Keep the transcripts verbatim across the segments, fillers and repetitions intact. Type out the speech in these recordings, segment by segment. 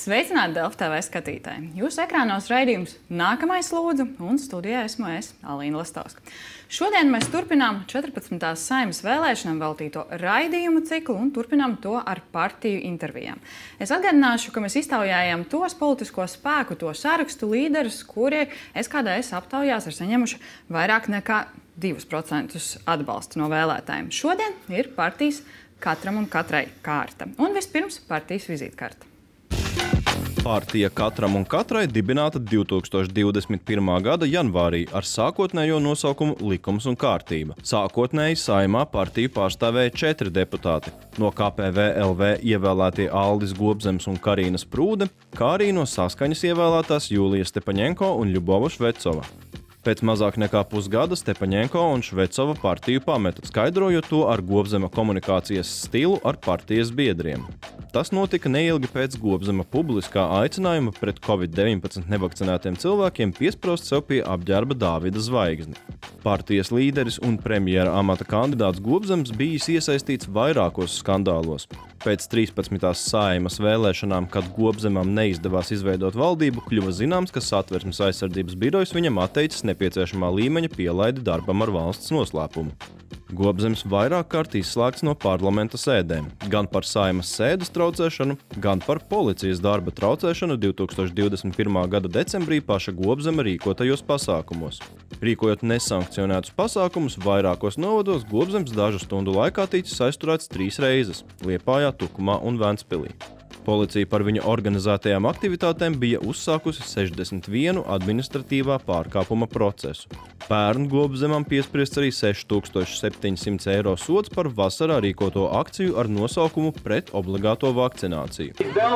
Sveicināti Delfi T V skatītāji! Jūsu ekrānos raidījums Nākamais lūdzu, un studijā esmu es, Alīna Lastovska. Šodien mēs turpinām četrpadsmitās Saeimas vēlēšanām veltīto raidījumu ciklu un turpinām to ar partiju intervijām. Es atgādināšu, ka mēs iztaujājām tos politisko spēku, to sarakstu līderus, kuri S K D S aptaujās ir saņemuši vairāk nekā divus procentus atbalsta no vēlētājiem. Šodien ir partijas katram un katrai kārta. Un vispirms partijas vizītkarta. Partija katram un katrai dibināta divtūkstoš divdesmit pirmā gada janvārī ar sākotnējo nosaukumu Likums un kārtība. Sākotnēji Saeimā partiju pārstāvēja četri deputāti. No K P V L V ievēlētie Aldis Gobzems un Karīna Sprūde, kā arī no Saskaņas ievēlētās Julija Stepaņenko un Ļubova Švecova. Pēc mazāk nekā pusgada Stepaņenko un Švecova partiju pameta, skaidrojot to ar Gobzema komunikācijas stilu ar partijas biedriem. Tas notika neilgi pēc Gobzema publiskā aicinājuma pret covid deviņpadsmit nevakcinētiem cilvēkiem piesprost sev pie apģērba Dāvida zvaigzni. Partijas līderis un premjera amata kandidāts Gobzems bijis iesaistīts vairākos skandālos. Pēc trīspadsmitās Saeimas vēlēšanām, kad Gobzemam neizdevās izveidot valdību, kļuva zināms, ka Satversmes aizsardzības birojs viņam atteicis nepieciešamā līmeņa pielaidi darbam ar valsts noslēpumu. Gobzems vairāk kārt izslēgts no parlamenta sēdēm, gan par Saeimas sēdes traucēšanu, gan par policijas darba traucēšanu divtūkstoš divdesmit pirmā gada decembrī paša Gobzema rīkotajos pasākumos. Rīkojot nesankcionētus pasākumus vairākos novados, Gobzems dažu stundu laikā ticis aizturēts trīs reizes – Liepājā, Tukumā un Ventspilī. Policija par viņa organizētajām aktivitātēm bija uzsākusi sešdesmit vienu administratīvā pārkāpuma procesu. Pērn Gobzemam piespriests arī seši tūkstoši septiņsimt eiro sods par vasarā rīkoto akciju ar nosaukumu pret obligāto vakcināciju.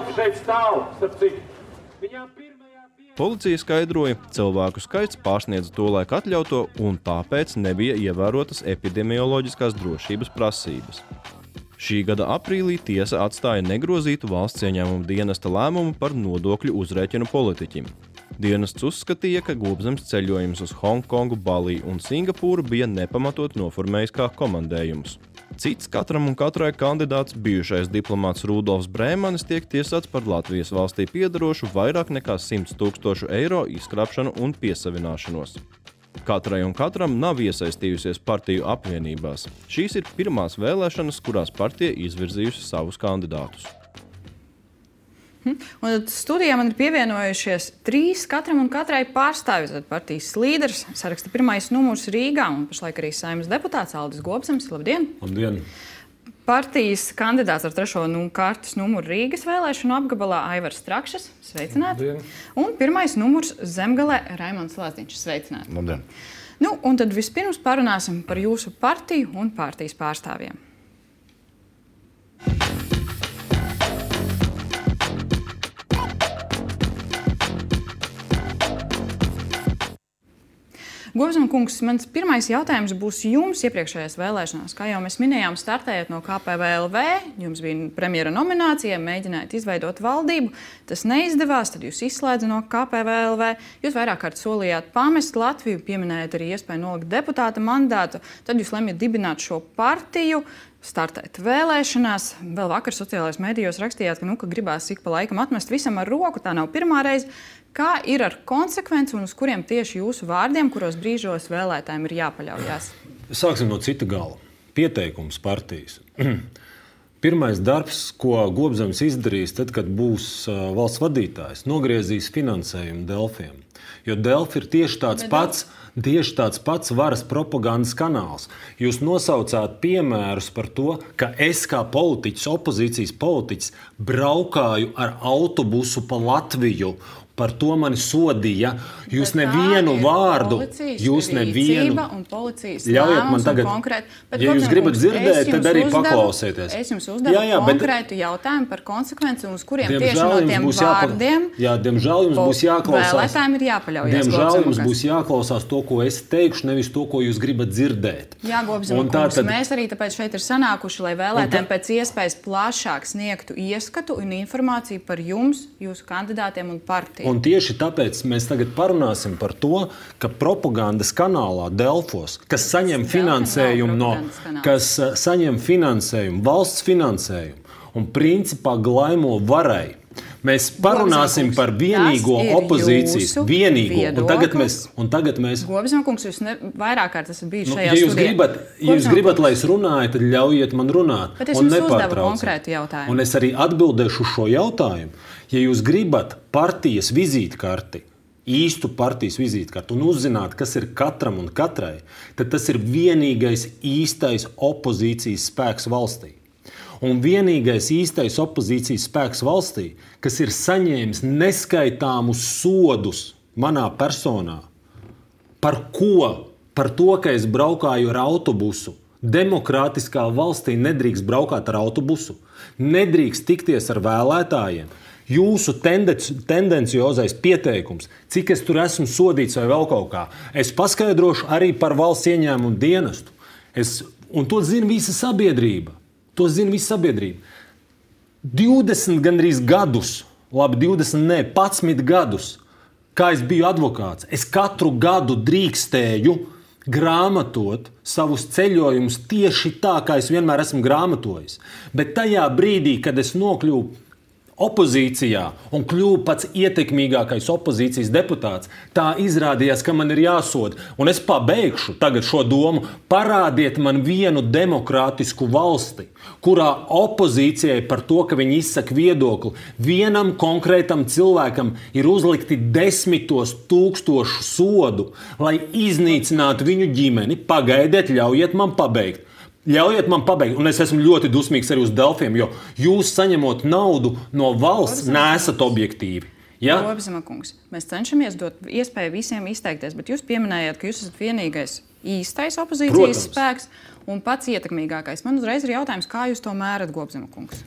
Policija skaidroja, cilvēku skaits pārsniedz tolaik atļauto un tāpēc nebija ievērotas epidemioloģiskās drošības prasības. Šī gada aprīlī tiesa atstāja negrozītu valsts ieņēmumu dienesta lēmumu par nodokļu uzrēķinu politiķim. Dienests uzskatīja, ka Gobzems ceļojums uz Hongkongu, Baliju un Singapūru bija nepamatot noformējis kā komandējums. Cits katram un katrai kandidāts bijušais diplomāts Rudolfs Brēmanis tiek tiesāts par Latvijas valstī piedarošu vairāk nekā simts tūkstošu eiro izkrāpšanu un piesavināšanos. Katrai un katram nav iesaistījusies partiju apvienībās. Šīs ir pirmās vēlēšanas, kurās partija izvirzījusi savus kandidātus. Un studijā man ir pievienojušies trīs katram un katrai pārstāvji. Partijas līderis, saraksta pirmais numurs Rīgā un pašlaik arī Saeimas deputāts Aldis Gobzems. Labdien! Labdien! Partijas kandidāts ar trešo nu, kārtas numuru Rīgas vēlēšanu apgabalā Aivars Strakšs. Sveicināti! Labdien. Un pirmais numurs Zemgalē Raimonds Lazdiņš. Sveicināti! Labdien! Nu, un tad vispirms parunāsim par jūsu partiju un partijas pārstāvjiem. Gobzem kungs, mans pirmais jautājums būs jums iepriekšējās vēlēšanās. Kā jau mēs minējām, startējot no K P V L V, jums bija premjera nominācija, mēģinājāt izveidot valdību. Tas neizdevās, tad jūs izslēdza no K P V L V. Jūs vairāk kārt solījāt pamest Latviju, pieminējāt arī iespēju nolikt deputāta mandātu. Tad jūs lemjat dibināt šo partiju, startēt vēlēšanās. Vēl vakar sociālajos medijos rakstījāt, ka, nu, ka gribās ik pa laikam atmest visam ar roku. Tā nav pirmā reize. Kā ir ar konsekvenci un uz kuriem tieši jūsu vārdiem, kuros brīžos vēlētājiem ir jāpaļaujās? Sāksim no cita gala. Pieteikums partijas. Pirmais darbs, ko Gobzems izdarīs, tad, kad būs uh, valsts vadītājs, nogriezīs finansējumu Delfiem. Jo Delfi ir tieši tāds pats, tieši tāds pats varas propagandas kanāls. Jūs nosaucāt piemērus par to, ka es kā politiķis, opozīcijas politiķis, braukāju ar autobusu pa Latviju. Par to mani sodīja. Jūs bet nevienu vārdu, jūs nevienu... Ļaujiet man tagad, ja jūs gribat dzirdēt, tad arī uzdevu, paklausieties. Es jums uzdevu jā, jā, konkrētu bet... jautājumu par konsekvenci un uz kuriem diemžēl tieši no tiem vārdiem jāpa... jā, diemžēl jums būs jāklausās. Vēlētājiem ir jāpaļaujas. Diemžēl jums būs jāklausās to, ko es teikšu, nevis to, ko jūs gribat dzirdēt. Jā, Gobzem kungs, tad... mēs arī tāpēc šeit ir sanākuši, lai vēlētājiem tā... pēc iespējas plašāk sniegtu ieskatu un informāciju par jums, jūsu kandidātiem un partiju. Un tieši tāpēc mēs tagad parunāsim par to, ka propagandas kanālā Delfos, kas saņem finansējumu no, kas saņem finansējumu, valsts finansējumu un principā glaimo varai Mēs parunāsim par vienīgo opozīcijas, vienīgo, un tagad mēs, un tagad mēs... Gobzema kungs, jūs ne, vairāk kārt esat bijis nu, šajā ja jūs studijā. Gribat, ja jūs gribat, lai es runāju, tad ļaujiet man runāt. Bet es jums uzdevu konkrētu jautājumu. Un es arī atbildēšu šo jautājumu. Ja jūs gribat partijas vizītkarti, īstu partijas vizītkarti un uzzināt, kas ir katram un katrai, tad tas ir vienīgais īstais opozīcijas spēks valstī. Un vienīgais īstais opozīcijas spēks valstī, kas ir saņēmis neskaitāmus sodus manā personā, par ko? Par to, ka es braukāju ar autobusu. Demokrātiskā valstī nedrīkst braukāt ar autobusu, nedrīkst tikties ar vēlētājiem. Jūsu tendenciozais pieteikums, cik es tur esmu sodīts vai vēl kaut kā, es paskaidrošu arī par valsts ieņēmumu dienestu. Es, un to zina visa sabiedrība. To zina visa sabiedrība. divdesmit gandrīz gadus, labi, divdesmit, ne, padsmit gadus, kā es biju advokāts, es katru gadu drīkstēju grāmatot savus ceļojumus tieši tā, kā es vienmēr esmu grāmatojis. Bet tajā brīdī, kad es nokļuvu opozīcijā un kļuvu pats ietekmīgākais opozīcijas deputāts, tā izrādījās, ka man ir jāsod. Un es pabeigšu tagad šo domu. Parādiet man vienu demokrātisku valsti, kurā opozīcijai par to, ka viņi izsaka viedokli, vienam konkrētam cilvēkam ir uzlikti desmitos tūkstošu sodu, lai iznīcinātu viņu ģimeni. Pagaidiet, ļaujiet man pabeigt. Ļaujiet man pabeigt, un es esmu ļoti dusmīgs arī uz Delfiem, jo jūs saņemot naudu no valsts, neesat objektīvi. Ja? Gobzema kungs, mēs cenšamies dot iespēju visiem izteikties, bet jūs pieminējāt, ka jūs esat vienīgais īstais opozīcijas Protams. spēks un pats ietekmīgākais. Man uzreiz ir jautājums, kā jūs to mērat, Gobzema kungs?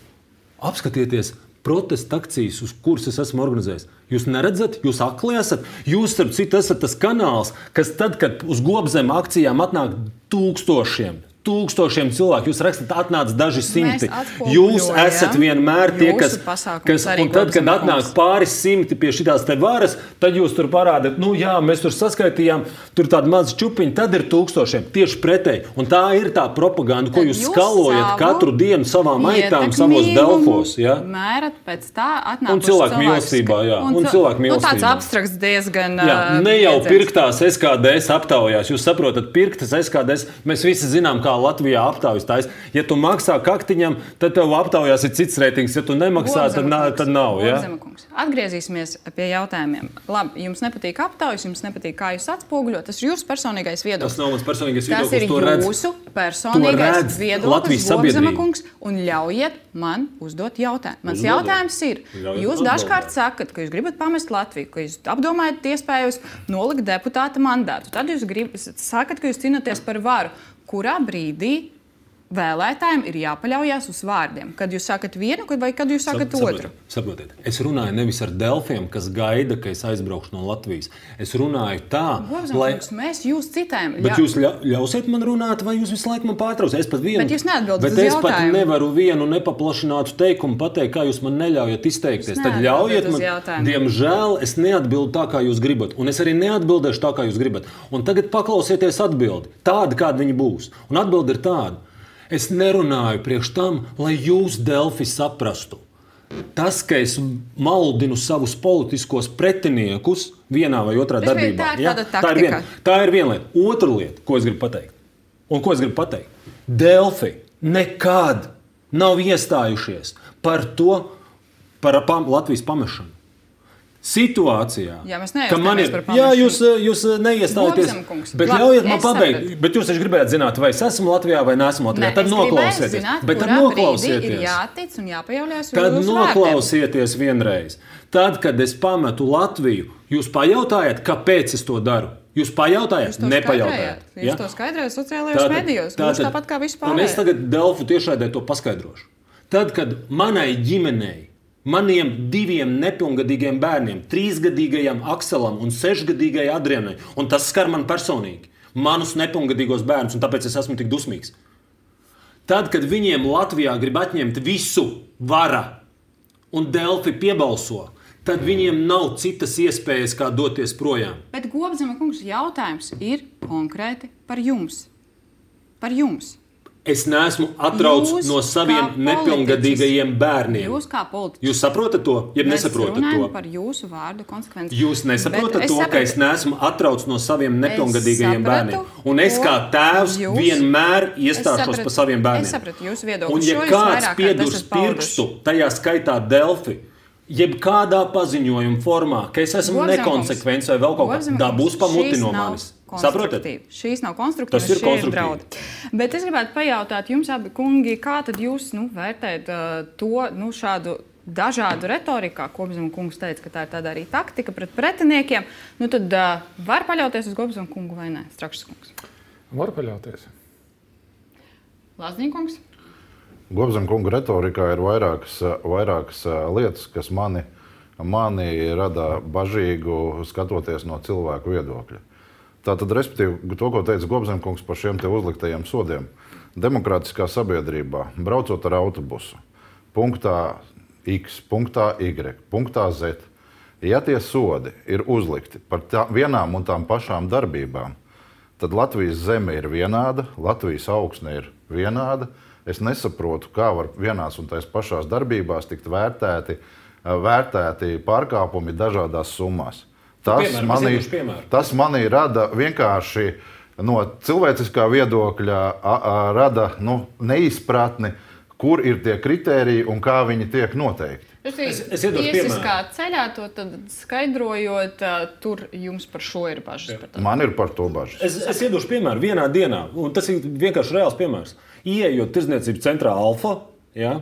Apskatieties protesta akcijas, uz kuras es esmu organizējis. Jūs neredzat, jūs akli esat. Jūs, starp citu, esat tas kanāls, kas tad, kad uz Gobzema akcijām atnāk tūkstošiem, tūkstošiem cilvēku, jūs rakstat, atnāc daži simti. Jūs esat vienmēr tie, kas, kas un tad, kad atnāk pāris simti pie šitās te varas, tad jūs tur parādat, nu jā, mēs tur saskaitījām, tur tādi mazi čupiņi, tad ir tūkstošiem, tieši pretēji. Un tā ir tā propaganda, ko jūs, jūs skalojat katru dienu savām aitām, savos Delfos. Ja? Mērat pēc tā atnāk un cilvēku mīlestībā, jā. Un, un cilvēku mīlestībā. Nu, tāds abstrakts diezgan... Jā, ne jau pirktās S K D S aptaujās. Jūs saprotat, pirktas S K D S, mēs visi zinām, kā Latvijā aptaujas tais. Ja tu maksā kaktiņam, tad tev aptaujās ir cits reitings. Ja tu nemaksā, tad, nā, tad nav. Ja? Atgriezīsimies pie jautājumiem. Labi, jums nepatīk aptaujas, jums nepatīk, kā jūs atspoguļot. Tas ir jūsu personīgais viedoklis. Tas nav mans personīgais viedoklis. Tas ir jūsu personīgais viedoklis, Gobzema kungs, un ļaujiet man uzdot jautājumu. Mans Uzdod. jautājums ir, ļaujiet jūs dažkārt sakat, ka jūs gribat pamest Latviju, ka jūs apdomājat iespējus nolikt deputāta mandātu. Tad jūs gribat, sakat, ka jūs cīnāties par varu. Kurā brīdī vēlētājiem ir jāpaļaujas uz vārdiem? Kad jūs sakat vienu, vai kad jūs sakat Sap, otru? Saprotiet, es runāju nevis ar Delfiem, kas gaida, ka es aizbraukšu no Latvijas. Es runāju tā, Gobzema lai... kungs, mēs jūs citējam. Bet ļa... jūs ļa... ļausiet man runāt, vai jūs visu laiku man pārtrausiet? Es pat vienu... Bet jūs neatbildat uz Bet es jautājumu. pat nevaru vienu nepaplašinātu teikumu pateikt, kā jūs man neļaujat izteikties. Tad ļaujiet man... Diemžēl es neatbildu tā, kā jūs gribat. Un es arī neatbildēšu tā, kā jūs gribat. Un tagad paklausieties atbildi. Tāda, kāda viņi būs. Un atbildi ir tāda. Es nerunāju priekš tam, lai jūs, Delfi, saprastu. Tas, ka es maldinu savus politiskos pretiniekus vienā vai otrā Bet darbībā. Tā ir, ja? tā, ir viena, tā ir viena lieta. Otra lieta, ko es gribu pateikt. Un ko es gribu pateikt? Delfi nekad nav iestājušies par to, par pam, Latvijas pamešanu. Situācijā, jā, ka man ir, jā, jūs, jūs neiestājaties, bet ļaujiet man pabeigt. Bet jūs taču gribējāt zināt, vai es esmu Latvijā vai neesmu Latvijā. Ne, tad noklausieties. Zināt, bet tad noklausieties. Ir jātic un jāpaļaujas tad noklausieties vienreiz. Tad, kad es pametu Latviju, jūs pajautājat, kāpēc es to daru? Jūs pajautājat, nepajautājat. Jūs ja? to skaidrojat sociālajos medijos. Jūs tāpat kā vispār. Un es tagad Delfu tiešraidē to paskaidrošu. Tad, kad manai ģimenei, maniem diviem nepilngadīgiem bērniem, trīsgadīgajam Akselam un sešgadīgajai Adrianai, un tas skar man personīgi, manus nepilngadīgos bērnus, un tāpēc es esmu tik dusmīgs. Tad, kad viņiem Latvijā grib atņemt visu vara un Delfi piebalso, tad viņiem nav citas iespējas, kā doties projām. Bet, Gobzema kungs, jautājums ir konkrēti par jums. Par jums. Es neesmu atrauc Jūs no saviem kā nepilngadīgajiem bērniem. Jūs kā politiķis. Jūs saprotat to, ja Mēs nesaprotat runājam to? par jūsu vārdu konsekvenci. Jūs nesaprotat Bet to, es ka es sapratu- neesmu atrauc no saviem nepilngadīgajiem Es bērniem. sapratu, Un es kā ko tēvs jūs- vienmēr Es iestāšos sapratu- par saviem bērniem. Es sapratu jūsu viedokli. Un ja Šo jūs kāds vairāk kārt piedurs esat pauduši. pirkstu, tajā skaitā Delfi, jebkādā paziņojuma formā, ka es esmu Gobzemkungs, nekonsekvents vai vēl kaut kā, Gobzemkungs, dabūs pamuti šīs no nav manis. Saprotat? konstruktīvi. Šīs nav konstruktīvas, Tas ir šie konstruktīvi. draudi. Bet es gribētu pajautāt jums, abi kungi, kā tad jūs nu, vērtējat uh, to nu, šādu dažādu retoriku, kā Gobzemkungs teica, ka tā ir tāda arī taktika pret pretiniekiem. Nu, tad uh, var paļauties uz Gobzemkungu vai nē? Strakšs kungs. Var paļauties. Lāsnīkungs. Gobzemkunga retorikā ir vairākas, vairākas lietas, kas mani, mani rada bažīgu skatoties no cilvēku viedokļa. Tātad, respektīvi, to, ko teica Gobzemkungs par šiem te uzliktajiem sodiem. Demokrātiskā sabiedrībā, braucot ar autobusu, punktā X, punktā Y, punktā Z, ja tie sodi ir uzlikti par tā, vienām un tām pašām darbībām, tad Latvijas zeme ir vienāda, Latvijas augsne ir vienāda. Es nesaprotu, kā var vienās un tās pašās darbībās tikt vērtēti, vērtēti pārkāpumi dažādās summās. Tas, Piemēram, manī, es iedošu piemēru. tas manī rada vienkārši no cilvēciskā viedokļa a, a, rada nu, neizpratni, kur ir tie kritēriji un kā viņi tiek noteikti. Es, es iedošu tiesiskā ceļā to tad skaidrojot, uh, tur jums par šo ir bažas. Par tādu. Man ir par to bažas. Es, es iedošu piemēru vienā dienā, un tas ir vienkārši reāls piemērs. Ieejot tirdzniecības centrā Alfa, ja,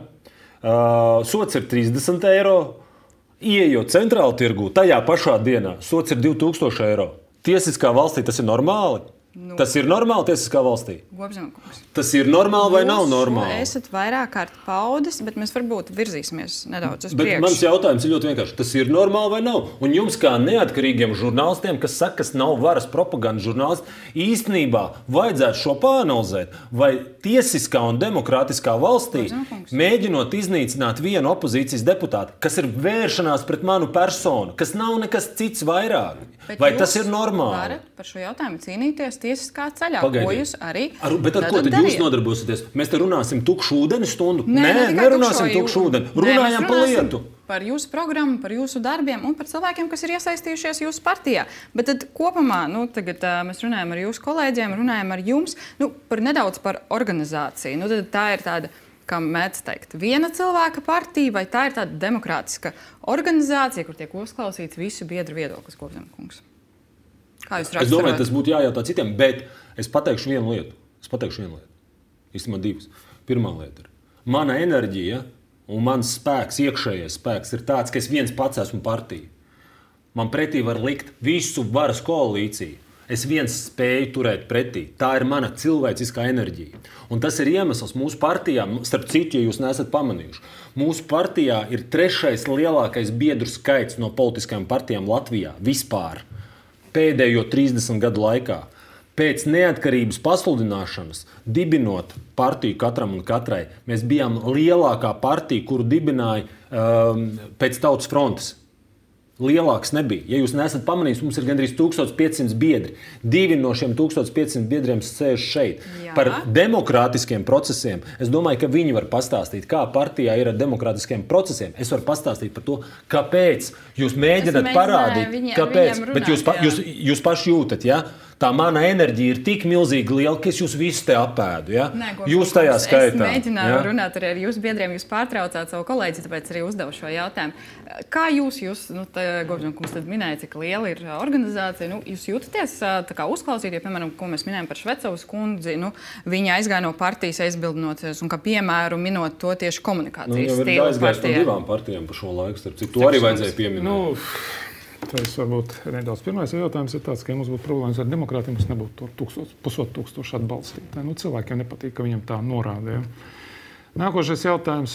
uh, sots ir trīsdesmit eiro. Ieejot centrāla tirgū, tajā pašā dienā sots ir divi tūkstoši eiro. Tiesiskā valstī tas ir normāli. Nu. Tas ir normāli tiesiskā valstī. Gobzemkungs. Tas ir normāli vai nav Jūs šo normāli? esat vairāk kārt paudis, bet mēs varbūt virzīsimies nedaudz uz Bet mans priekšu. jautājums ir ļoti vienkāršs. Tas ir normāli vai nav? Un jums, kā neatkarīgiem žurnālistiem, kas saka, kas nav varas propagandas žurnālisti, īstenībā vajadzētu šo pāranalizēt. Vai tiesiskā un demokrātiskā valstī, Gobzemkungs. mēģinot iznīcināt vienu opozīcijas deputātu, kas ir vēršanās pret manu personu, kas nav nekas cits vairāk, Bet vai jūs tas ir normāli? varat par šo jautājumu cīnīties tiesiskā ceļā, Pagaidiet. ko jūs arī Ar, bet ar ko tātad tad jūs dariet? nodarbosieties? Mēs te runāsim tukšu ūdeni stundu? Nē, Nē, ne tikai nerunāsim tukšo tukšu jū- ūdeni. Nē, mēs Runājam par runāsim lietu. Par jūsu programmu, par jūsu darbiem un par cilvēkiem, kas ir iesaistījušies jūsu partijā. Bet tad kopumā nu, tagad, uh, mēs runājam ar jūsu kolēģiem, runājam ar jums nu, par nedaudz par organizāciju. Nu, tad tā ir tāda, kā mēdz teikt, viena cilvēka partija, vai tā ir tāda demokrātiska organizācija, kur tiek uzklausīts visu biedru viedoklis, Gobzemkungs? Kā jūs Es domāju, raksturojat? tas būtu jājautā citiem, bet es pateikšu vienu lietu. Es pateikšu vienu lietu. Īstenībā divas. Pirmā lieta ir, mana enerģija un mans spēks, iekšējais spēks ir tāds, ka es viens pats esmu partija. Man pretī var likt visu varas koalīciju. Es viens spēju turēt pretī. Tā ir mana cilvēciskā enerģija. Un tas ir iemesls mūsu partijā, starp citu, ja jūs neesat pamanījuši. Mūsu partijā ir trešais lielākais biedru skaits no politiskajām partijām Latvijā vispār. Pēdējo trīsdesmit gadu laikā, pēc neatkarības pasludināšanas, dibinot partiju katram un katrai, mēs bijām lielākā partija, kuru dibināja um, pēc Tautas frontes. Lielāks nebija. Ja jūs neesat pamanījis, mums ir gandrīz tūkstoš piecsimt biedri. Divi no šiem tūkstoš piecsimt biedriem sēž šeit. Jā. Par demokrātiskiem procesiem. Es domāju, ka viņi var pastāstīt, kā partijā ir ar demokrātiskiem procesiem. Es varu pastāstīt par to, kāpēc jūs mēģināt mēģināju parādīt, viņi- ar kāpēc. viņiem Bet jūs, runāt, pa, jūs, jūs paši jūtat, ja? Tā mana enerģija ir tik milzīgi liela, ka es jūs visus te apēdu. Ja? Nē, Gobzemkungs, Jūs tajā skaitā. Es mēģināju ja? runāt arī ar jūsu biedriem. Jūs pārtraucāt savu kolēģi, tāpēc arī uzdevu šo jautājumu. Kā jūs, jūs nu, Gobzemkungs, tad minējāt, cik liela ir ā, organizācija? Nu, jūs jūtaties ā, tā kā uzklausīt, ja, piemēram, ko mēs minējām par Švecovas kundzi, nu, viņa aizgāja no partijas aizbildinoties un kā piemēru minot to tieši Nu, komunikācijas jau ir stilu aizgājis no partijā. divām partijām par šo laiku. Starp citu, to arī vajadzēja pieminēt. Nu, tas varbūt nedaudz pirmais jautājums ir tāds, ka, ja mums būtu problēmas ar demokrātiem, mums nebūtu to tūkstos, pusotru tūkstošu atbalstītāju. Nu, cilvēkiem nepatīk, ka viņam tā norāda. Ja. Nākošais jautājums.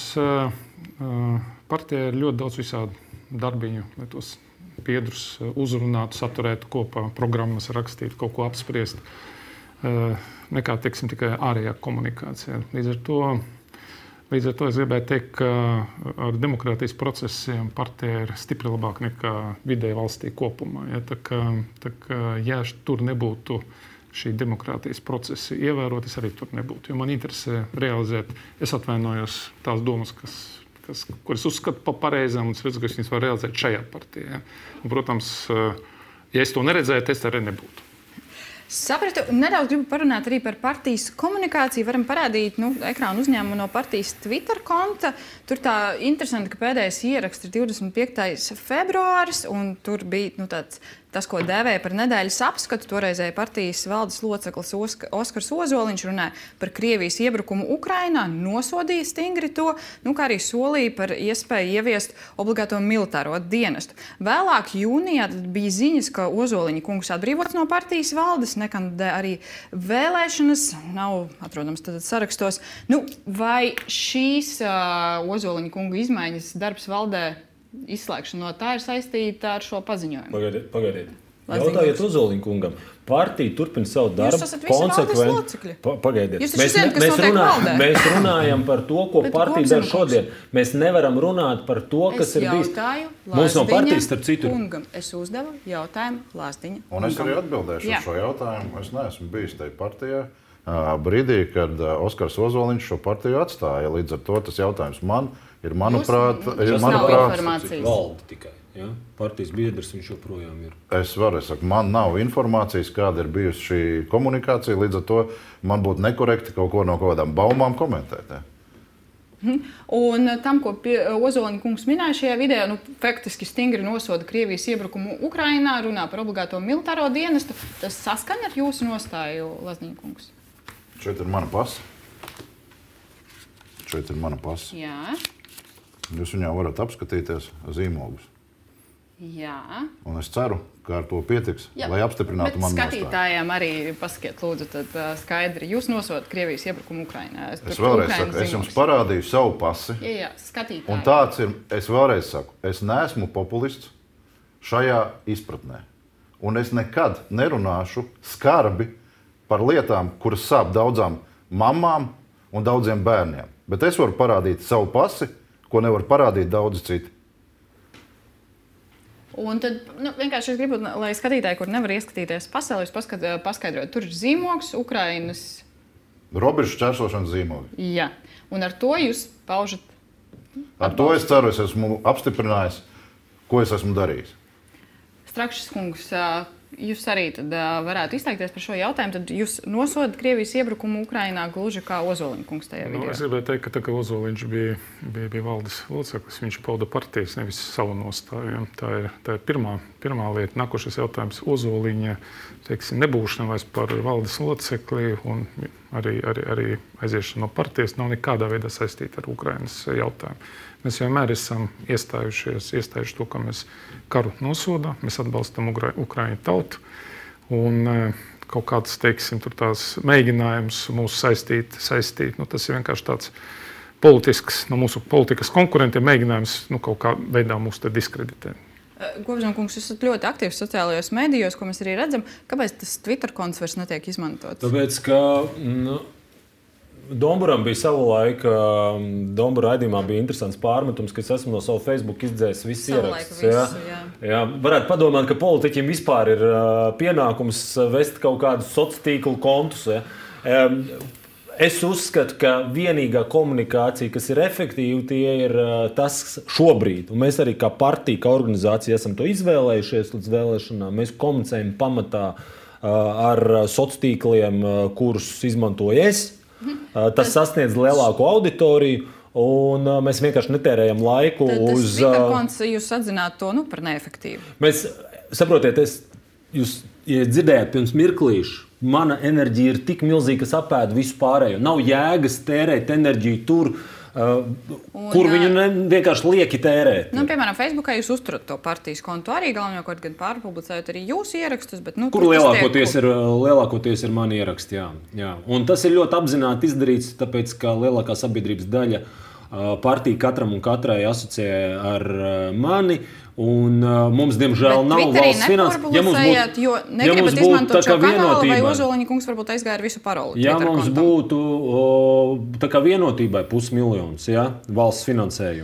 Partijā ir ļoti daudz visādu darbiņu, lai tos biedrus uzrunātu, saturētu kopā, programmas rakstītu, kaut ko apspriest. Nekā, teiksim, tikai ārējā komunikācija. Līdz ar to Līdz ar to es gribēju teikt, ka ar demokrātijas procesiem partija ir stipri labāk nekā vidēji valstī kopumā. Ja, tā kā, tā kā, ja tur nebūtu šī demokrātijas procesi ievērot, es arī tur nebūtu. Jo man interesē realizēt, es atvainojos tās domas, kas, kas, kuras uzskatu par pareizām, un es redzu, ka es viņas var realizēt šajā partijā. Un, protams, ja es to neredzētu, es arī nebūtu. Sapratu, nedaudz gribu parunāt arī par partijas komunikāciju. Varam parādīt nu, ekrānu uzņēmumu no partijas Twitter konta. Tur tā interesanti, ka pēdējais ieraksts ir divdesmit piektais februāris, un tur bija nu, tāds, tas, ko dēvēja par nedēļas apskatu. Toreizēja partijas valdes loceklis Oskars Ozoliņš runāja par Krievijas iebrukumu Ukrainā, nosodīja stingri to, nu, kā arī solīja par iespēju ieviest obligāto militāro dienestu. Vēlāk jūnijā bija ziņas, ka Ozoliņa kungs atbrīvots no partijas valdes, nekandidē arī vēlēšanas, nav atrodams tad sarakstos. Nu, vai šīs uh, Ozoliņa kunga izmaiņas darbs valdē izslēgšana no tā ir saistīta ar šo paziņojumu? Pagaidiet, pagaidiet. Jautājiet Ozoliņa kungam. Partija turpina savu darbu. Jūs esat visi valdes locekļi. Pa, pagaidiet. Jūs taču zināt, kas notiek valdē. Mēs runājam par to, ko partija dara šodien. Mēs nevaram runāt par to, kas es ir bijis. Mums no partijas, starp citu. Kungam. Es uzdevu jautājumu Lāsdiņa kungam. Un es arī atbildēšu uz šo jautājumu. Es neesmu bijis tajā partijā brīdī, kad Oskars Ozoliņš šo partiju atstāja. Līdz ar to tas jautājums man ir, manuprāt, Jūs, ir, manuprāt valde tikai. Ja? Partijas biedrs viņš joprojām ir. Es varu, es saku, man nav informācijas, kāda ir bijusi šī komunikācija, līdz ar to man būtu nekorekti kaut ko no kaut kādām baumām komentēt. Ja? Un tam, ko Ozoliņa kungs minēja šajā video, nu, faktiski stingri nosoda Krievijas iebrukumu Ukrainā, runā par obligāto militāro dienestu. Tas saskan ar jūsu nostāju, Lazdiņa kungs? Šeit ir mana pasa. Šeit ir mana pasa. Jā. Jūs viņā varat apskatīties zīmogus. Jā. Un es ceru, ka ar to pietiks, Jā, lai apstiprinātu manu nostāju. Skatītājiem arī pasakiet, lūdzu, tad uh, skaidri. Jūs nosodat Krievijas iebrukumu Ukrainā. Es, es vēlreiz saku, es jums parādīju savu pasi. Jā, jā, skatītāji. Un tāds ir, es vēlreiz saku, es neesmu populists šajā izpratnē. Un es nekad nerunāšu skarbi par lietām, kuras sāp daudzām mamām un daudziem bērniem. Bet es varu parādīt savu pasi, ko nevar parādīt daudzi citi. Un tad nu, vienkārši es gribu, lai skatītāji, kur nevar ieskatīties pasaulē, paskaidrot, tur ir zīmogs, Ukrainas robežu šķērsošanas zīmogi. Jā, un ar to jūs paužat. Ar to es ceru, es esmu apstiprinājis, ko es esmu darījis. Strakšs kungs, jūs arī tad varētu izteikties par šo jautājumu. Tad jūs nosodat Krievijas iebrukumu Ukrainā gluži kā Ozoliņa kungs tajā video. Nu, es gribēju teikt, ka tā kā Ozoliņš bija, bija, bija valdes loceklis, viņš pauda partijas, nevis savu nostāju. Tā ir, tā ir pirmā, pirmā lieta. Nākošais jautājums Ozoliņa, teiksim, nebūšana vairs par valdes locekli un arī, arī, arī aiziešana no partijas nav nekādā veidā saistīta ar Ukrainas jautājumu. Mēs vienmēr esam iestājušies, iestājuši to, ka mēs karu nosodām, mēs atbalstam Ukraiņu tautu. Un kaut kāds, teiksim, tur tās mēģinājums mūs saistīt, saistīt nu, tas ir vienkārši tāds politisks, no mūsu politikas konkurentiem mēģinājums nu, kaut kā veidā mūs te diskreditēt. Govžam kungs, jūs esat ļoti aktīvs sociālajos medijos, ko mēs arī redzam. Kāpēc tas Twitter konts vairs netiek izmantots? Tāpēc, ka nu, Domburam bija savu laiku, Dombura raidījumā bija interesants pārmetums, ka es esmu no savu Facebook izdzējis viss ierakstus. Jā. Jā. Jā, varētu padomāt, ka politiķiem vispār ir pienākums vest kaut kādus sociālo tīklu kontus. Ja. Es uzskatu, ka vienīgā komunikācija, kas ir efektīva, tie ir tas šobrīd. Un mēs arī kā partija, kā organizācija esam to izvēlējušies līdz vēlēšanām. Mēs komunicējam pamatā ar sociāliem tīkliem, kurus izmantoju es. Tas sasniedz lielāku auditoriju, un mēs vienkārši netērējam laiku tad uz... Tas Twitter konts, jūs atzināt to nu, par neefektīvu? Mēs, saprotiet, es, jūs ja dzirdējāt pirms mirklīšu, mana enerģija ir tik milzīga, kas apēda visu pārējo. Nav jēgas tērēt enerģiju tur, Uh, un, kur viņu ne, vienkārši lieki tērēt. Nu, piemēram, Facebookā jūs uzturat to partijas kontu arī galvenokārt gan pārpublicējot arī jūsu ierakstus, bet nu, kur lielākoties, tiek... ir, lielākoties ir mani ieraksti, jā, jā. Un tas ir ļoti apzināti izdarīts, tāpēc, ka lielākā sabiedrības daļa uh, partija katram un katrai asociē ar uh, mani. Un uh, mums, diemžēl, nav valsts finanses. Ja mums būtu, jo negribat ja izmantot šo kanālu, vai Ozoliņa kungs varbūt aizgāja ar visu paroli? Ja mums kontam. būtu o, tā kā vienotībai pusmiljons, ja, valsts finansējumu,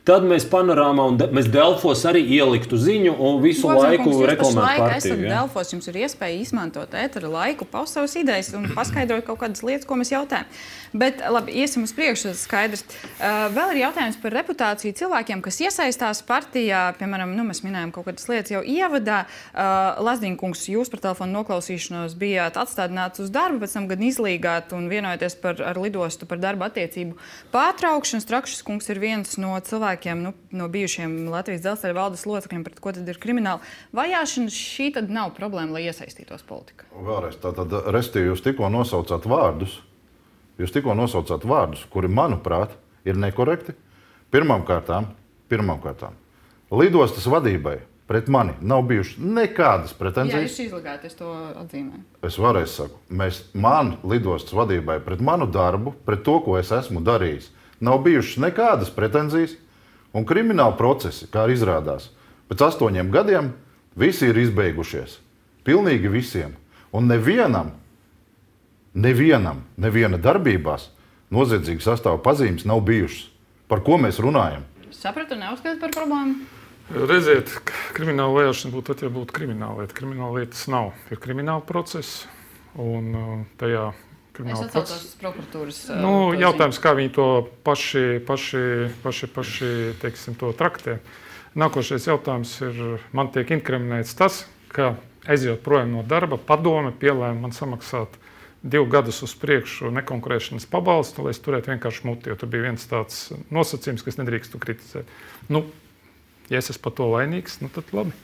tad mēs panorāmā un de, mēs Delfos arī ieliktu ziņu un visu Gobzem laiku kungs, jūs reklamētu pašlaik partiju. esat Ja? Delfos, jums ir iespēja izmantot ētera laiku, paust savas idejas un paskaidrot kaut kādas lietas, ko mēs jautājam. Bet labi, iesim uz priekšu, skaidrs. Uh, vēl ir jautājums par reputāciju cilvēkiem, kas iesaistās partijā. Piemēram, nu, mēs minējām kaut kādas lietas jau ievadā. Uh, Lazdiņa kungs, jūs par telefonu noklausīšanos bijāt atstādināts uz darbu, pēc tam gan izlīgāt un vienojaties par, ar lidostu par darba attiecību pārtraukšanu. Strakšs kungs ir viens no cilvēkiem, nu, no bijušiem Latvijas dzelzceļa valdes locekļiem, pret ko tad ir krimināla vajāšana. Šī tad nav problēma, lai iesaistītos politikā. Vēlreiz, tātad, restīvi, jūs tikko nosaucāt vārdus, jūs tikko nosaucāt vārdus, kuri, manuprāt, ir nekorekti. Pirmām kārtām, pirmām kārtām, lidostas vadībai pret mani nav bijušas nekādas pretenzijas. Jā, jūs izlīgāt, es to atzīmēju. Es varēju saku, mēs, man lidostas vadībai pret manu darbu, pret to, ko es esmu darījis, nav bijušas nekādas pretenzijas. Un krimināli procesi, kā arī izrādās, pēc astoņiem gadiem visi ir izbeigušies. Pilnīgi visiem. Un nevienam, nevienam, neviena darbībās noziedzīga sastāva pazīmes nav bijušas. Par ko mēs runājam? Sapratu, neuzskatāt par problēmu? Redziet, krimināla vajāšana būtu tad, ja būtu krimināla lieta. Krimināla lietas nav. Ir krimināla process, un tajā krimināla Es atcaucos uz prokuratūras. Nu, jautājums, kā viņi to paši, paši, paši, paši teiksim, to traktē. Nākošais jautājums ir, man tiek inkriminēts tas, ka aizjot projām no darba, padome pielēma man samaksāt divu gadus uz priekšu nekonkurēšanas pabalstu, lai es turētu vienkārši muti, jo tur bija viens tāds nosacījums, kas nedrīkstu kritizēt. Nu, ja es esmu par to vainīgs, nu tad labi.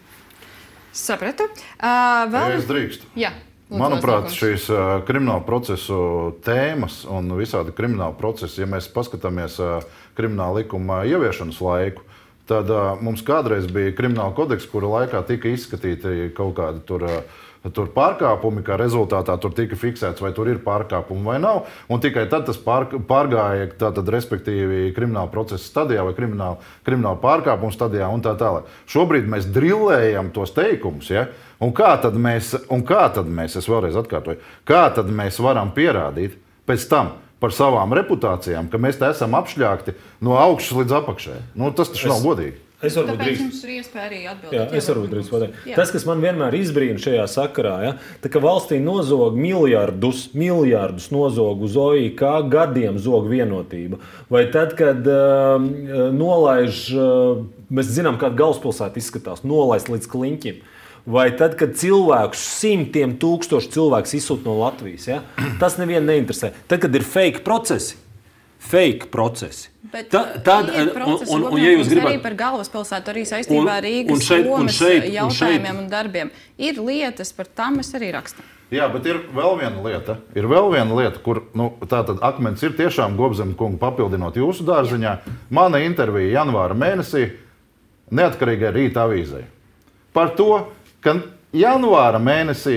Sapratu. Uh, vēl... Ja es drīkstu. Jā. Manuprāt, šīs uh, krimināla procesu tēmas un visādi krimināla procesi, ja mēs paskatāmies uh, krimināla likuma ieviešanas laiku, tad uh, mums kādreiz bija krimināla kodeks, kura laikā tika izskatīti kaut kādi tur, uh, tur pārkāpumi, kā rezultātā tur tika fiksēts, vai tur ir pārkāpumi vai nav. Un tikai tad tas pār, pārgāja, tātad, respektīvi, krimināla procesa stadijā vai krimināla, krimināla pārkāpuma stadijā un tā tālāk. Šobrīd mēs drillējam tos teikumus, ja? Un kā tad mēs, un kā tad mēs, es vēlreiz atkārtoju, kā tad mēs varam pierādīt pēc tam par savām reputācijām, ka mēs te esam apšļākti no augšas līdz apakšai? Nu, tas taču nav godīgi. Es varbūt Tāpēc drīkst. jums ir iespēja arī atbildēt. Jā, es varbūt drīkst pateikt. Tas, kas man vienmēr izbrīna šajā sakarā, ja, tā, ka valstī nozog miljardus, miljardus nozog uz O I K, gadiem zog vienotība. Vai tad, kad uh, nolaiž, uh, mēs zinām, kāda galvaspilsēta izskatās, nolaist līdz kliņķim. Vai tad, kad cilvēkus, simtiem tūkstoši cilvēks izsūta no Latvijas, ja? Tas nevienu neinteresē. Tad, kad ir fake procesi, fake procesi. Bet Ta, tad, ir un, procesi, un, un, Gobzem ja jūs kungs, gribat... arī par galvaspilsētu, arī saistībā Un- ar Rīgas un šeit- un domas šeit- un jautājumiem šeit- un darbiem. Ir lietas, par tām mēs arī rakstam. Jā, bet ir vēl viena lieta, ir vēl viena lieta kur nu, tātad akmens ir tiešām Gobzem kungu papildinot jūsu dārziņā. Mana intervija janvāra mēnesī neatkarīgai Rīta avīzei. Par to, ka janvāra mēnesī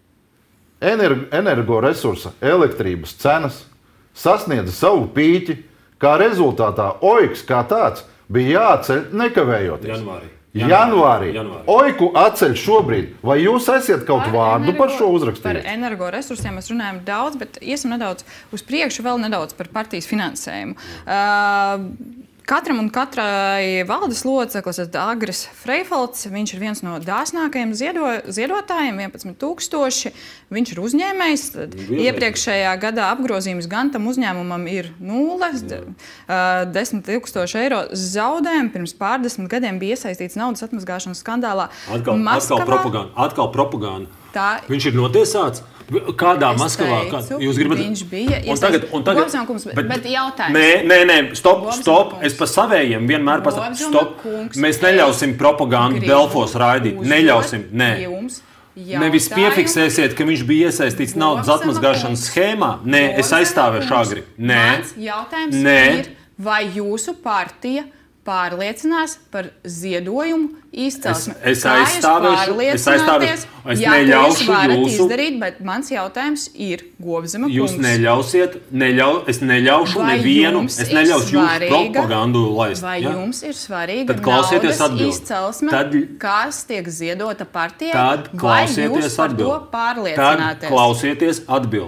energoresursa elektrības cenas sasniedza savu pīķi, kā rezultātā O I K S kā tāds bija jāceļ nekavējoties. Janvārī. Janvārī. Janvārī. O I K U atceļ šobrīd. Vai jūs esat kaut Par vārdu par energo- šo Par uzrakstījuši? energoresursiem mēs runājam daudz, bet iesim nedaudz uz priekšu, vēl nedaudz par partijas finansējumu. Uh, Katram un katrai valdes loceklis, Agris Freifelds, viņš ir viens no dāsnākajiem ziedo, ziedotājiem, vienpadsmit tūkstoši. Viņš ir uzņēmējs. Iepriekšējā gadā apgrozījums gan tam uzņēmumam ir nulle, desmit tūkstoši eiro zaudējumi. Pirms pārdesmit gadiem bija iesaistīts naudas atmazgāšanas skandālā. Atkal, atkal propaganda. Atkal propaganda. Tā- Viņš ir notiesāts? Kādā Es Maskavā? teicu, Kā, jūs gribat? viņš bija Un tagad, un tagad, Gobzem kungs, bet- bet jautājums. Nē, nē, nē, stop, Gobzem stop. kungs. Es pa savējiem vienmēr pasaku, Gobzem stop. kungs, Mēs es neļausim propagandu gribu Delfos raidīt. uzdot Neļausim, nē. jums Nevis jautājumu. piefiksēsiet, ka viņš bija iesaistīts naudas Gobzema atmazgāšanas kungs. schēmā. Nē, es Gobzema aizstāvēšu kungs, agri. Nē, Mans jautājums Nē. ir, vai jūsu partija pārliecinās par ziedojumu izcelsmi? Es- es Kā jūs aizstāvēšu- es aizstāvēšu- pārliecināties? es Jā, to neļaušu jūs varat jūsu- izdarīt, bet mans jautājums ir Gobzema jūs kungs. neļausiet, neļau, es neļaušu Vai nevienu, jums es ir neļaušu jūsu svarīga- propagandu laist. Vai ja? jums ir svarīga Tad klausieties naudas atbildi. izcelsme, Tad- kas tiek ziedota partijai? Tad vai klausieties jūs par to atbildi. Tad pārliecināties? klausieties atbildi.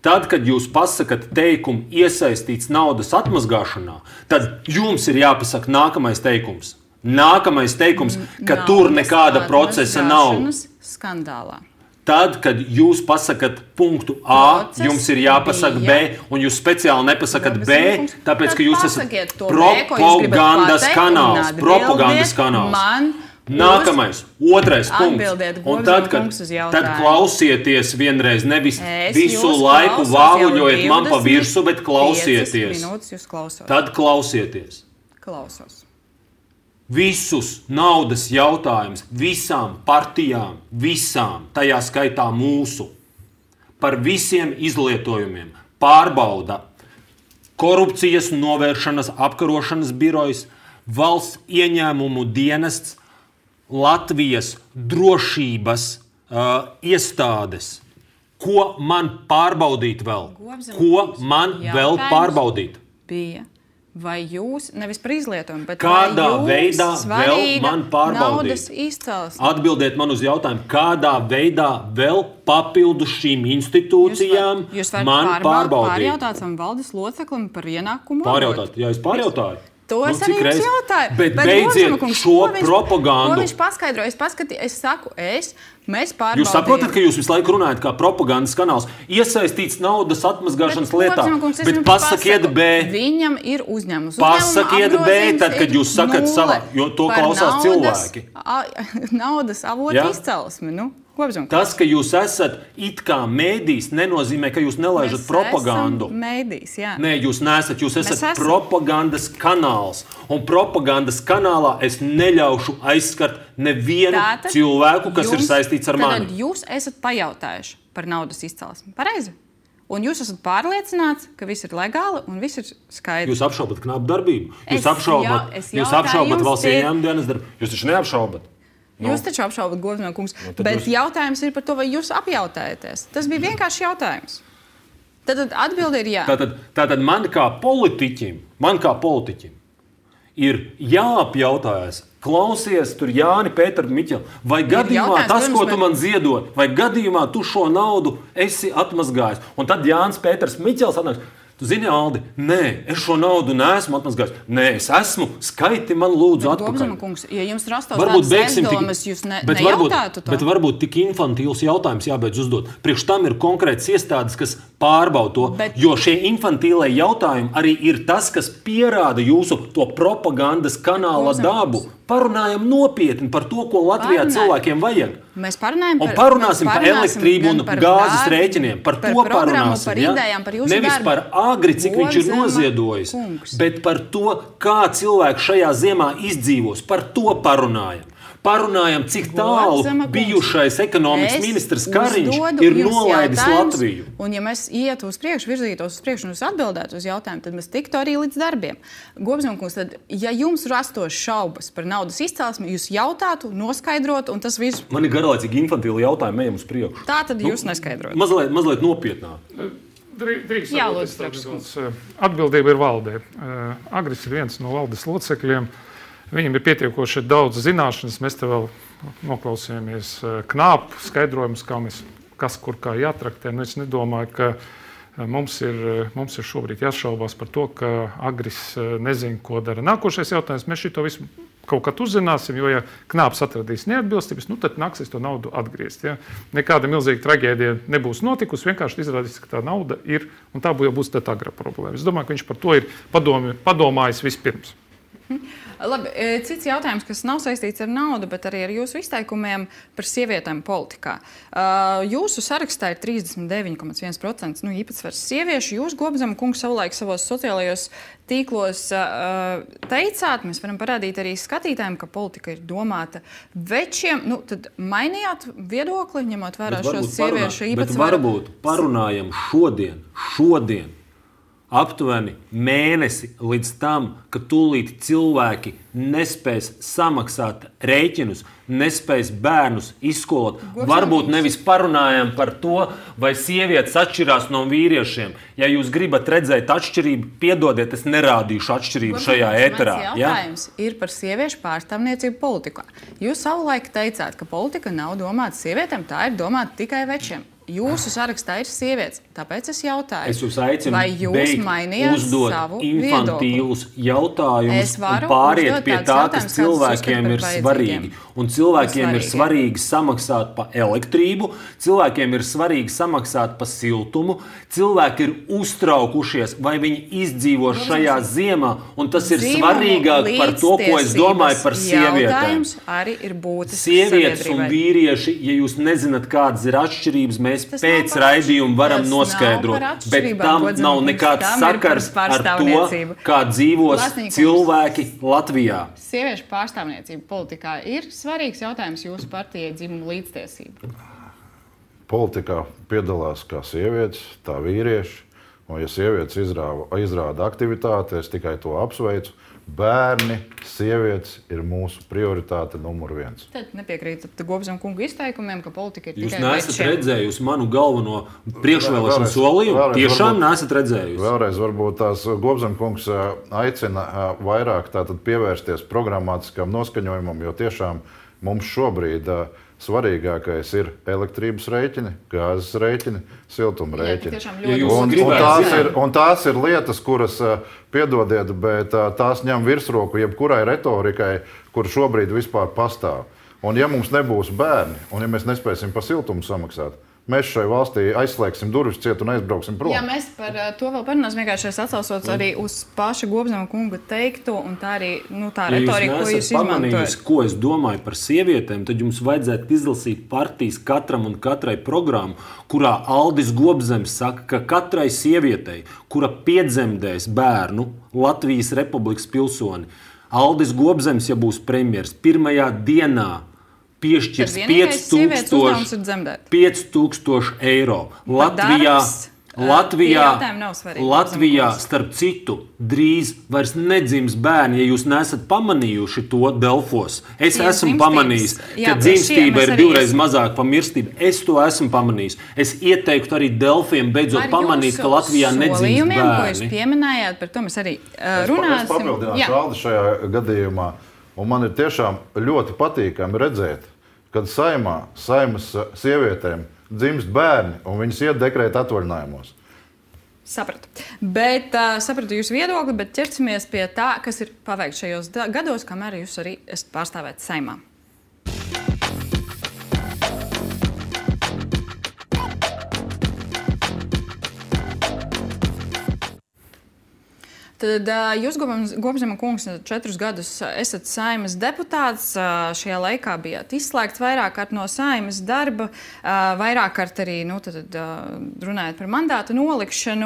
Tad, kad jūs pasakat teikumu iesaistīts naudas atmazgāšanā, tad jums ir jāpasaka nākamais teikums. Nākamais teikums, ka naudas tur nekāda procesa nav. Skandālā. Tad, kad jūs pasakat punktu A, Proces jums ir jāpasaka B, un jūs speciāli nepasakat B, tāpēc, ka jūs esat propagandas kanāls. Propagandas kanāls. Man Nākamais, otrais punkts. Un tad, kad tad klausieties vienreiz, nevis es visu laiku vāvuļojiet man pa virsu, bet klausieties. Tad klausieties. Klausos. Visus naudas jautājumus, visām partijām, visām, tajā skaitā mūsu, par visiem izlietojumiem pārbauda korupcijas novēršanas apkarošanas birojas, valsts ieņēmumu dienests, Latvijas drošības uh, iestādes. Ko man pārbaudīt vēl? Ko man vēl pārbaudīt? Bija. Vai jūs, nevis par izlietojumu, bet kādā vai jūs veidā vēl man pārbaudīt? Atbildiet man uz jautājumu, kādā veidā vēl papildu šīm institūcijām jūs var, jūs man pārbaudīt? Pārjautāt savam valdes loceklim par ienākumu. Pārjautāt, jā, es pārjautāju. To es nu, arī jums jautāju. Bet, bet beidziet kungs, šo viņš, propagandu. Ko viņš paskaidroja? Es paskatīju, es saku, es, mēs pārbaudījām. Jūs saprotat, ka jūs visu laiku runājat kā propagandas kanāls, iesaistīts naudas atmazgāšanas bet, lietā, kungs, bet pasakiet B. Viņam ir uzņēmums. Pasakiet B, tad, kad jūs sakat savā, jo to klausās naudas, cilvēki. A, naudas avotu ja? Izcelsmi, nu. Tas, ka jūs esat it kā mēdījis, nenozīmē, ka jūs nelaižat mēs propagandu. Mēdījis, jā. Nē, jūs neesat, jūs esat propagandas kanāls. Un propagandas kanālā es neļaušu aizskart nevienu tātad cilvēku, kas jums, ir saistīts ar mani. Tad jūs esat pajautājuši par naudas izcelsmi. Pareizi? Un jūs esat pārliecināts, ka viss ir legāli un viss ir skaidrs. Jūs apšaubat knapu darbību. Jūs apšaubat, jau, jūs apšaubat valsts ieņēmumu dienas darbu. Jūs taču neapšaubat. Nu. Jūs taču apšaubat, Govzemē kungs, nu, bet jūs... jautājums ir par to, vai jūs apjautājaties. Tas bija vienkārši jautājums. Tad atbilde ir jā. Tātad, tātad man kā politiķim, man kā politiķim ir jāapjautājas, klausies tur Jāni, Pēteru, Miķeli, vai gadījumā tas, ko tu man ziedot, vai gadījumā tu šo naudu esi atmazgājis. Un tad Jānis, Pēters, Miķels atnāks. Tu zini, Aldi, nē, es šo naudu neesmu atmazgājis. Nē, es esmu, skaiti man lūdzu bet, atpakaļ. Govzemē kungs, ja jums rastos tādas aizdomas, jūs ne, nejautātu to? Bet varbūt tik infantīls jautājums jābeidz uzdot. Priekš tam ir konkrēts iestādes, kas pārbauda to, bet... jo šie infantīlai jautājumi arī ir tas, kas pierāda jūsu to propagandas kanāla dabu. Parunājam nopietni par to, ko Latvijā Parunājam. cilvēkiem vajag. Mēs parunājam par, un parunāsim par elektrību un par gāzes darbu, rēķiniem. Par, par to parunāsim. Par idejām, par jūsu Nevis darbu. par agri, cik viņš ir noziedojis, kungs. Bet par to, kā cilvēki šajā ziemā izdzīvos. Par to parunājam. Parunājam, cik tālu bijušais ekonomikas ministrs Kariņš ir nolaidis Latviju. Un ja mēs ietu uz priekšu, virzītos uz priekšu un jūs atbildētu uz jautājumu, tad mēs tiktu arī līdz darbiem. Govzemē kungs, tad, ja jums rastos šaubas par naudas izcelsmi, jūs jautātu, noskaidrotu, un tas viss... Man ir garlaicīgi infantīli jautājumi, ejam uz priekšu. Tā tad jūs nu, neskaidrojat. Mazliet, mazliet nopietnāk. Drīkst, Jā, lūdzu, atbildība ir valdē. Agris ir viens no valdes locekļiem. Viņam ir pietiekoši daudz zināšanas. Mēs te vēl noklausījāmies knāpu skaidrojumus, kā mēs, kas kur kā jātraktē. Nu, es nedomāju, ka mums ir, mums ir šobrīd jāšaubās par to, ka Agris nezina, ko dara. Nākošais jautājums. Mēs šito visu kaut kad uzzināsim, jo, ja knāps atradīs neatbilstības, nu, tad nāksies to naudu atgriezt. Ja? Nekāda milzīga traģēdija nebūs notikusi, vienkārši izrādīs, ka tā nauda ir, un tā jau būs tā agra problēma. Es domāju, ka viņš par to ir padomi, padomājis vispirms. Labi, cits jautājums, kas nav saistīts ar naudu, bet arī ar jūsu izteikumiem par sievietēm politikā. Jūsu sarakstā ir trīsdesmit deviņi komats viens procents nu, īpatsvars sieviešu. Jūs, Govzemē kungs, savulaik savos sociālajos tīklos teicāt, mēs varam parādīt arī skatītājiem, ka politika ir domāta večiem. Nu, tad mainījāt viedokli, ņemot vērā šos sieviešu īpatsvaru? Bet varbūt parunājam šodien, šodien. Aptuveni mēnesi līdz tam, ka tūlīt cilvēki nespēs samaksāt rēķinus, nespēs bērnus izskolot. Govzemē. Varbūt nevis parunājam par to, vai sievietes atšķirās no vīriešiem. Ja jūs gribat redzēt atšķirību, piedodiet, es nerādīšu atšķirību Govzemē. Šajā ēterā. Jautājums ja? Ir par sieviešu pārstāvniecību politikā. Jūs savulaik teicāt, ka politika nav domāta sievietēm, tā ir domāta tikai večiem. jūsu sarakstā ir sievietes. Tāpēc es jautāju, es jūs aicinu, vai jūs mainījāt savu infantīlus jautājumus un pāriet pie tā, kas cilvēkiem ir svarīgi. Un cilvēkiem ir svarīgi samaksāt par elektrību, cilvēkiem ir svarīgi samaksāt par siltumu, cilvēki ir uztraukušies, vai viņi izdzīvo šajā ziemā, un tas ir svarīgāk par to, ko es domāju par sievietēm. Arī ir būtisks sievietes un vīrieši, ja jūs nezināt, kādas ir atšķirības, mēs tas pēc raidījuma varam noskaidrot, bet tam nav nekāds sakars ar to, kā dzīvos cilvēki Latvijā. Sieviešu pārstāvniecība politikā ir svarīgs jautājums jūsu partijai dzimumu līdztiesību. Politikā piedalās kā sievietes, tā vīrieši, un ja sievietes izrāva, izrāda aktivitāti, es tikai to apsveicu. Bērni, sievietes ir mūsu prioritāte numur viens. Tad nepiekrītat Gobzema kunga izteikumiem, ka politika ir jūs tikai neesat redzējusi manu galveno priekšvēlēšanu solījumu? Tiešām neesat redzējusi? Vēlreiz varbūt tās Gobzema kungs aicina vairāk tātad pievērsties programmatiskam noskaņojumam, jo tiešām mums šobrīd svarīgākais ir elektrības rēķini, gāzes rēķini, siltuma rēķini. Ja un, un, tās ir, un tās ir lietas, kuras, piedodiet, bet tās ņem virsroku jebkurai retorikai, kur šobrīd vispār pastāv. Un ja mums nebūs bērni, un ja mēs nespēsim par siltumu samaksāt, mēs šai valstī aizslēgsim durvis ciet un aizbrauksim prom. Jā, mēs par to vēl parunāsim, vienkārši atsaucot arī uz paša Gobzema kunga teikto un tā arī nu, tā ja retorika, ko jūs izmantojat. Ko es domāju par sievietēm, tad jums vajadzētu izlasīt partijas katram un katrai programmu, kurā Aldis Gobzems saka, ka katrai sievietei, kura piedzemdēs bērnu, Latvijas Republikas pilsoni, Aldis Gobzems, ja būs premjers, pirmajā dienā piešķirs piec tūkstoši eiro. Latvijā, Latvijā, Latvijā, starp citu, drīz vairs nedzims bērni, ja jūs neesat pamanījuši to Delfos. Es Jā, esmu pamanījis, ka dzimstība ir divreiz mazāk par mirstību. Es to esmu pamanījis. Es ieteiktu arī Delfiem beidzot pamanīt, ka Latvijā nedzims bērni. Ko jūs pieminējāt, par to mēs arī uh, runāsim. Es papildināšu Aldi šajā gadījumā. Un man ir tiešām ļoti patīkami redzēt, kad saimā, saimas sievietēm dzimst bērni un viņas iet dekrēta atvaļinājumos. Sapratu. Bet uh, sapratu jūsu viedokli, bet ķersimies pie tā, kas ir paveikts šajos gados, kamēr jūs arī esat pārstāvēt saimā. Tad jūs, Gobzema kungs, četrus gadus esat Saimas deputāts. Šajā laikā bijāt izslēgts vairāk kārt no Saimas darba, vairāk kārt arī nu, tad, runājot par mandāta nolikšanu.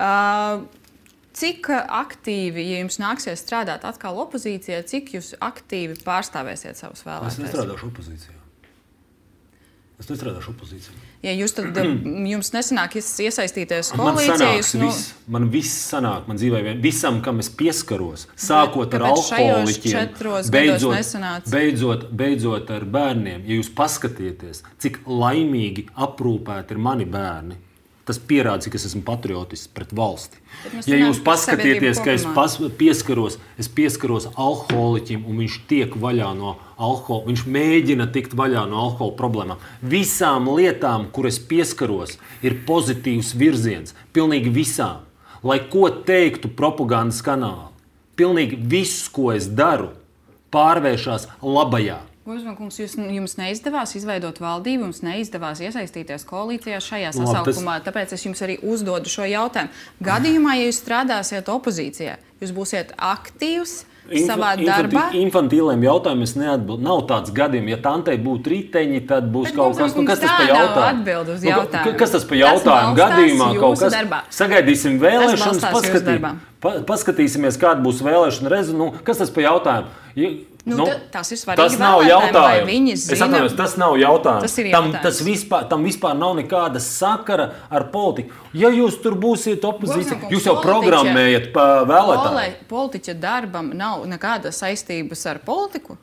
Cik aktīvi, ja jums nāksies strādāt atkal opozīcijā, cik jūs aktīvi pārstāvēsiet savus vēlētājus? Es nestrādāšu opozīcijā. Es nestrādāšu opozīcijā. Ja jūs tad, jums nesanāk iesaistīties koalīcijā, jūs... Nu... Viss, man viss sanāk, man dzīvē vien, visam, kam es pieskaros, sākot ar alkoholiķiem, beidzot, beidzot, beidzot ar bērniem. Ja jūs paskatieties, cik laimīgi aprūpēti ir mani bērni, tas pierāda, cik es esmu patriotisks pret valsti. Ja jūs paskatieties, ka es pas, pieskaros, es pieskaros alkoholiķim un viņš tiek vaļā no alkohola, viņš mēģina tikt vaļā no alkohola problēmām. Visām lietām, kur es pieskaros, ir pozitīvs virziens. Pilnīgi visām. Lai ko teiktu propagandas kanāli. Pilnīgi viss, ko es daru, pārvēršās labajā. Gobzema kungs, jūs, jums neizdevās izveidot valdību, jums neizdevās iesaistīties koalīcijā šajā sasaukumā, tāpēc es jums arī uzdodu šo jautājumu. Gadījumā, ja jūs strādāsiet opozīcijā, jūs būsiet aktīvs Inf savā darbā? Infantīliem jautājumiem es neatbildu. Nav tāds gadījums, ja tantei būtu riteņi, tad būs Bet kaut kas, nu, kas tas pa jautājumu? Nu, kas tas pa jautājumu gadījumā? Kaut kas darbā. Sagaidīsim vēlēšanas, paskatī, pa, paskatīsimies, kāda būs vēlēšana reza. Nu, kas tas pa jautājumu? Ja, Nu, nu, tas ir svarīgi. Tas nav jautājums. Es atvainojos, tas nav jautājums. Tas ir jautājums. Tam, tas vispār, tam vispār nav nekāda sakara ar politiku. Ja jūs tur būsiet opozīcija, jūs jau programmējat pa vēlētāju. Politiķa darbam nav nekāda saistības ar politiku?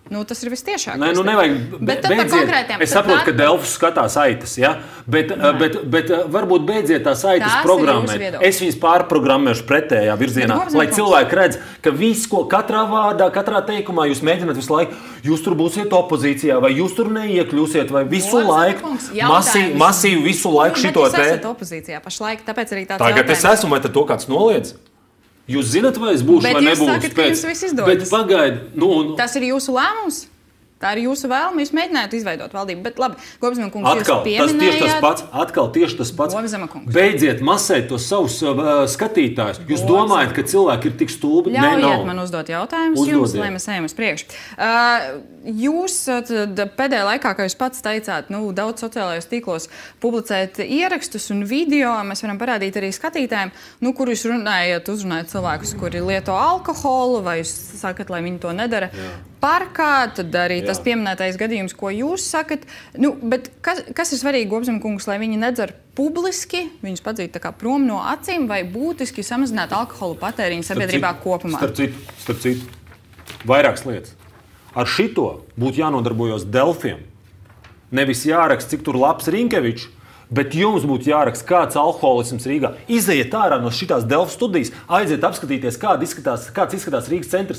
Nu, tas ir vistiešāk. Nē, nu nevajag. Bet tad par konkrētiem. Es saprotu, ka Delfus skatās aitas, ja? bet, bet, bet varbūt beidziet tās aitas programmēt. Es viņas pārprogrammēšu pretējā virzienā, lai cilvēki redz, ka viss, ko katrā vārdā, katrā teikumā jūs mēģināt visu laiku, jūs tur būsiet opozīcijā, vai jūs tur neiekļūsiet, vai visu laiku, masīvi, masīvi visu laiku nu, šito te. Jūs esat opozīcijā pašlaik, tāpēc arī tāds Tagad jautājums. es esmu, vai tad to kāds noliedz? Jūs zināt, vai es būšu, bet vai nebūšu? Bet jūs sakat, ka jums viss izdodas. Bet pagaid, nu, nu. Tas ir jūsu lēmums? Tā ir jūsu vēlme, jūs mēģinājāt izveidot valdību, bet labi, Gobzema kungs, atkal, jūs pieminējāt... Tas tieši tas pats, atkal tieši tas pats. Gobzema kungs. Beidziet masēt tos savus uh, skatītājus. Jūs Gobzema. Domājat, ka cilvēki ir tik stulbi? Ļaujiet man uzdot jautājumus jums, lai mēs ejam uz priekšu. Uh, jūs tad, pēdējā laikā, kā jūs pats teicāt, nu, daudz sociālajos tīklos publicēt ierakstus un video, mēs varam parādīt arī skatītājiem, nu, kur jūs runājat, uzrunājat cilvēkus, kuri lieto alkoholu, vai jūs sakat, lai viņi to nedara. Jā. Parkā, tad arī Jā. Tas pieminētais gadījums, ko jūs sakat. Nu, bet kas, kas ir svarīgi, Gobzema kungs, lai viņi nedzer publiski, viņus padzītu tā kā prom no acīm, vai būtiski samazināt alkoholu patēriņu sabiedrībā starp kopumā? Starp citu, starp citu, vairākas lietas. Ar šito būtu jānodarbojos Delfiem. Nevis jāraksta, cik tur labs Rinkevičs, bet jums būtu jāraksta, kāds alkoholisms Rīgā. Izejiet ārā no šitās Delfu studijas, aiziet apskatīties, kāda izskatās, kāds izskatās Rīgas centrs.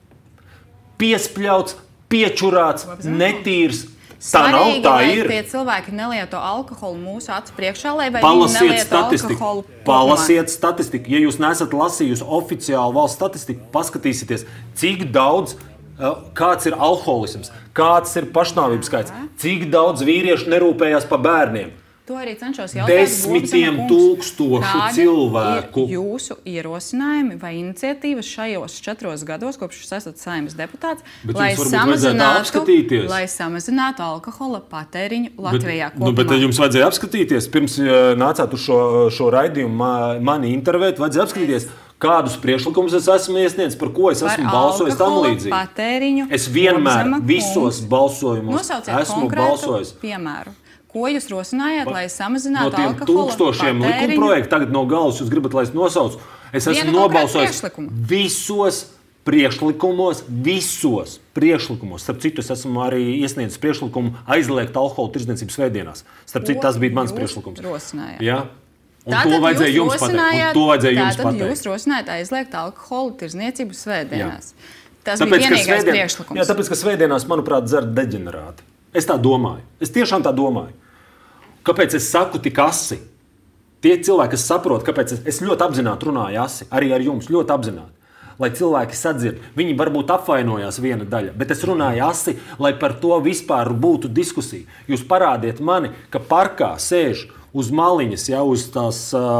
Piespļauts, piečurāts, netīrs. Tā nav, tā ir. Tie cilvēki nelieto alkoholu mūsu acu priekšā, lai vai Palasiet viņi nelieto statistiku. alkoholu. Palasiet statistiku. Ja jūs nesat lasījusi oficiālu valsts statistiku, paskatīsieties, cik daudz, kāds ir alkoholisms, kāds ir pašnāvības skaits, cik daudz vīriešu nerūpējās par bērniem. To arī cenšos jautāt. Desmitiem tūkstošu cilvēku. Ir jūsu ierosinājumi vai iniciatīvas šajos četros gados, kopš jūs esat Saeimas deputāts, bet lai samazinātu, lai samazinātu alkohola patēriņu Latvijā bet, kopumā? Nu, bet jums vajadzēja apskatīties, pirms nācāt uz šo, šo raidījumu mani intervēt, vajadzēja apskatīties, kādus priekšlikumus es esmu iesniedzis, par ko es esmu balsojis tam līdzīgi. Patēriņu, es vienmēr visos balsojumos esmu balsojis. Piemēru. Ko jūs rosinājāt, lai samazinātu alkohola patēriņu? No tiem tūkstošiem likumprojektu, tagad no galvas jūs gribat, lai es nosaucu. Es esmu nobalsojis visos priekšlikumos, visos priekšlikumos. Starp citu, es esmu arī iesniedzis priekšlikumu aizliegt alkohola tirdzniecības svētdienās. Starp citu, tas bija mans priekšlikums. Jā. Un tātad to vajadzēja jums pateikt. Un to vajadzēja jums pateikt. Tātad jūs rosinājāt aizliegt alkohola tirdzniecību svētdienās. Tas tāpēc, bija vienīgais priekšlikums. Jā, tāpēc, ka svētdienās, manuprāt, dzer deģenerāti. Es tā domāju. Es tiešām tā domāju. Kāpēc es saku tik asi? Tie cilvēki, kas saprot, kāpēc es, es ļoti apzināti runāju asi, arī ar jums ļoti apzināti. Lai cilvēki sadzird, viņi varbūt apvainojās viena daļa, bet es runāju asi, lai par to vispār būtu diskusija. Jūs parādiet mani, ka parkā sēž uz maliņas, ja, uz tās,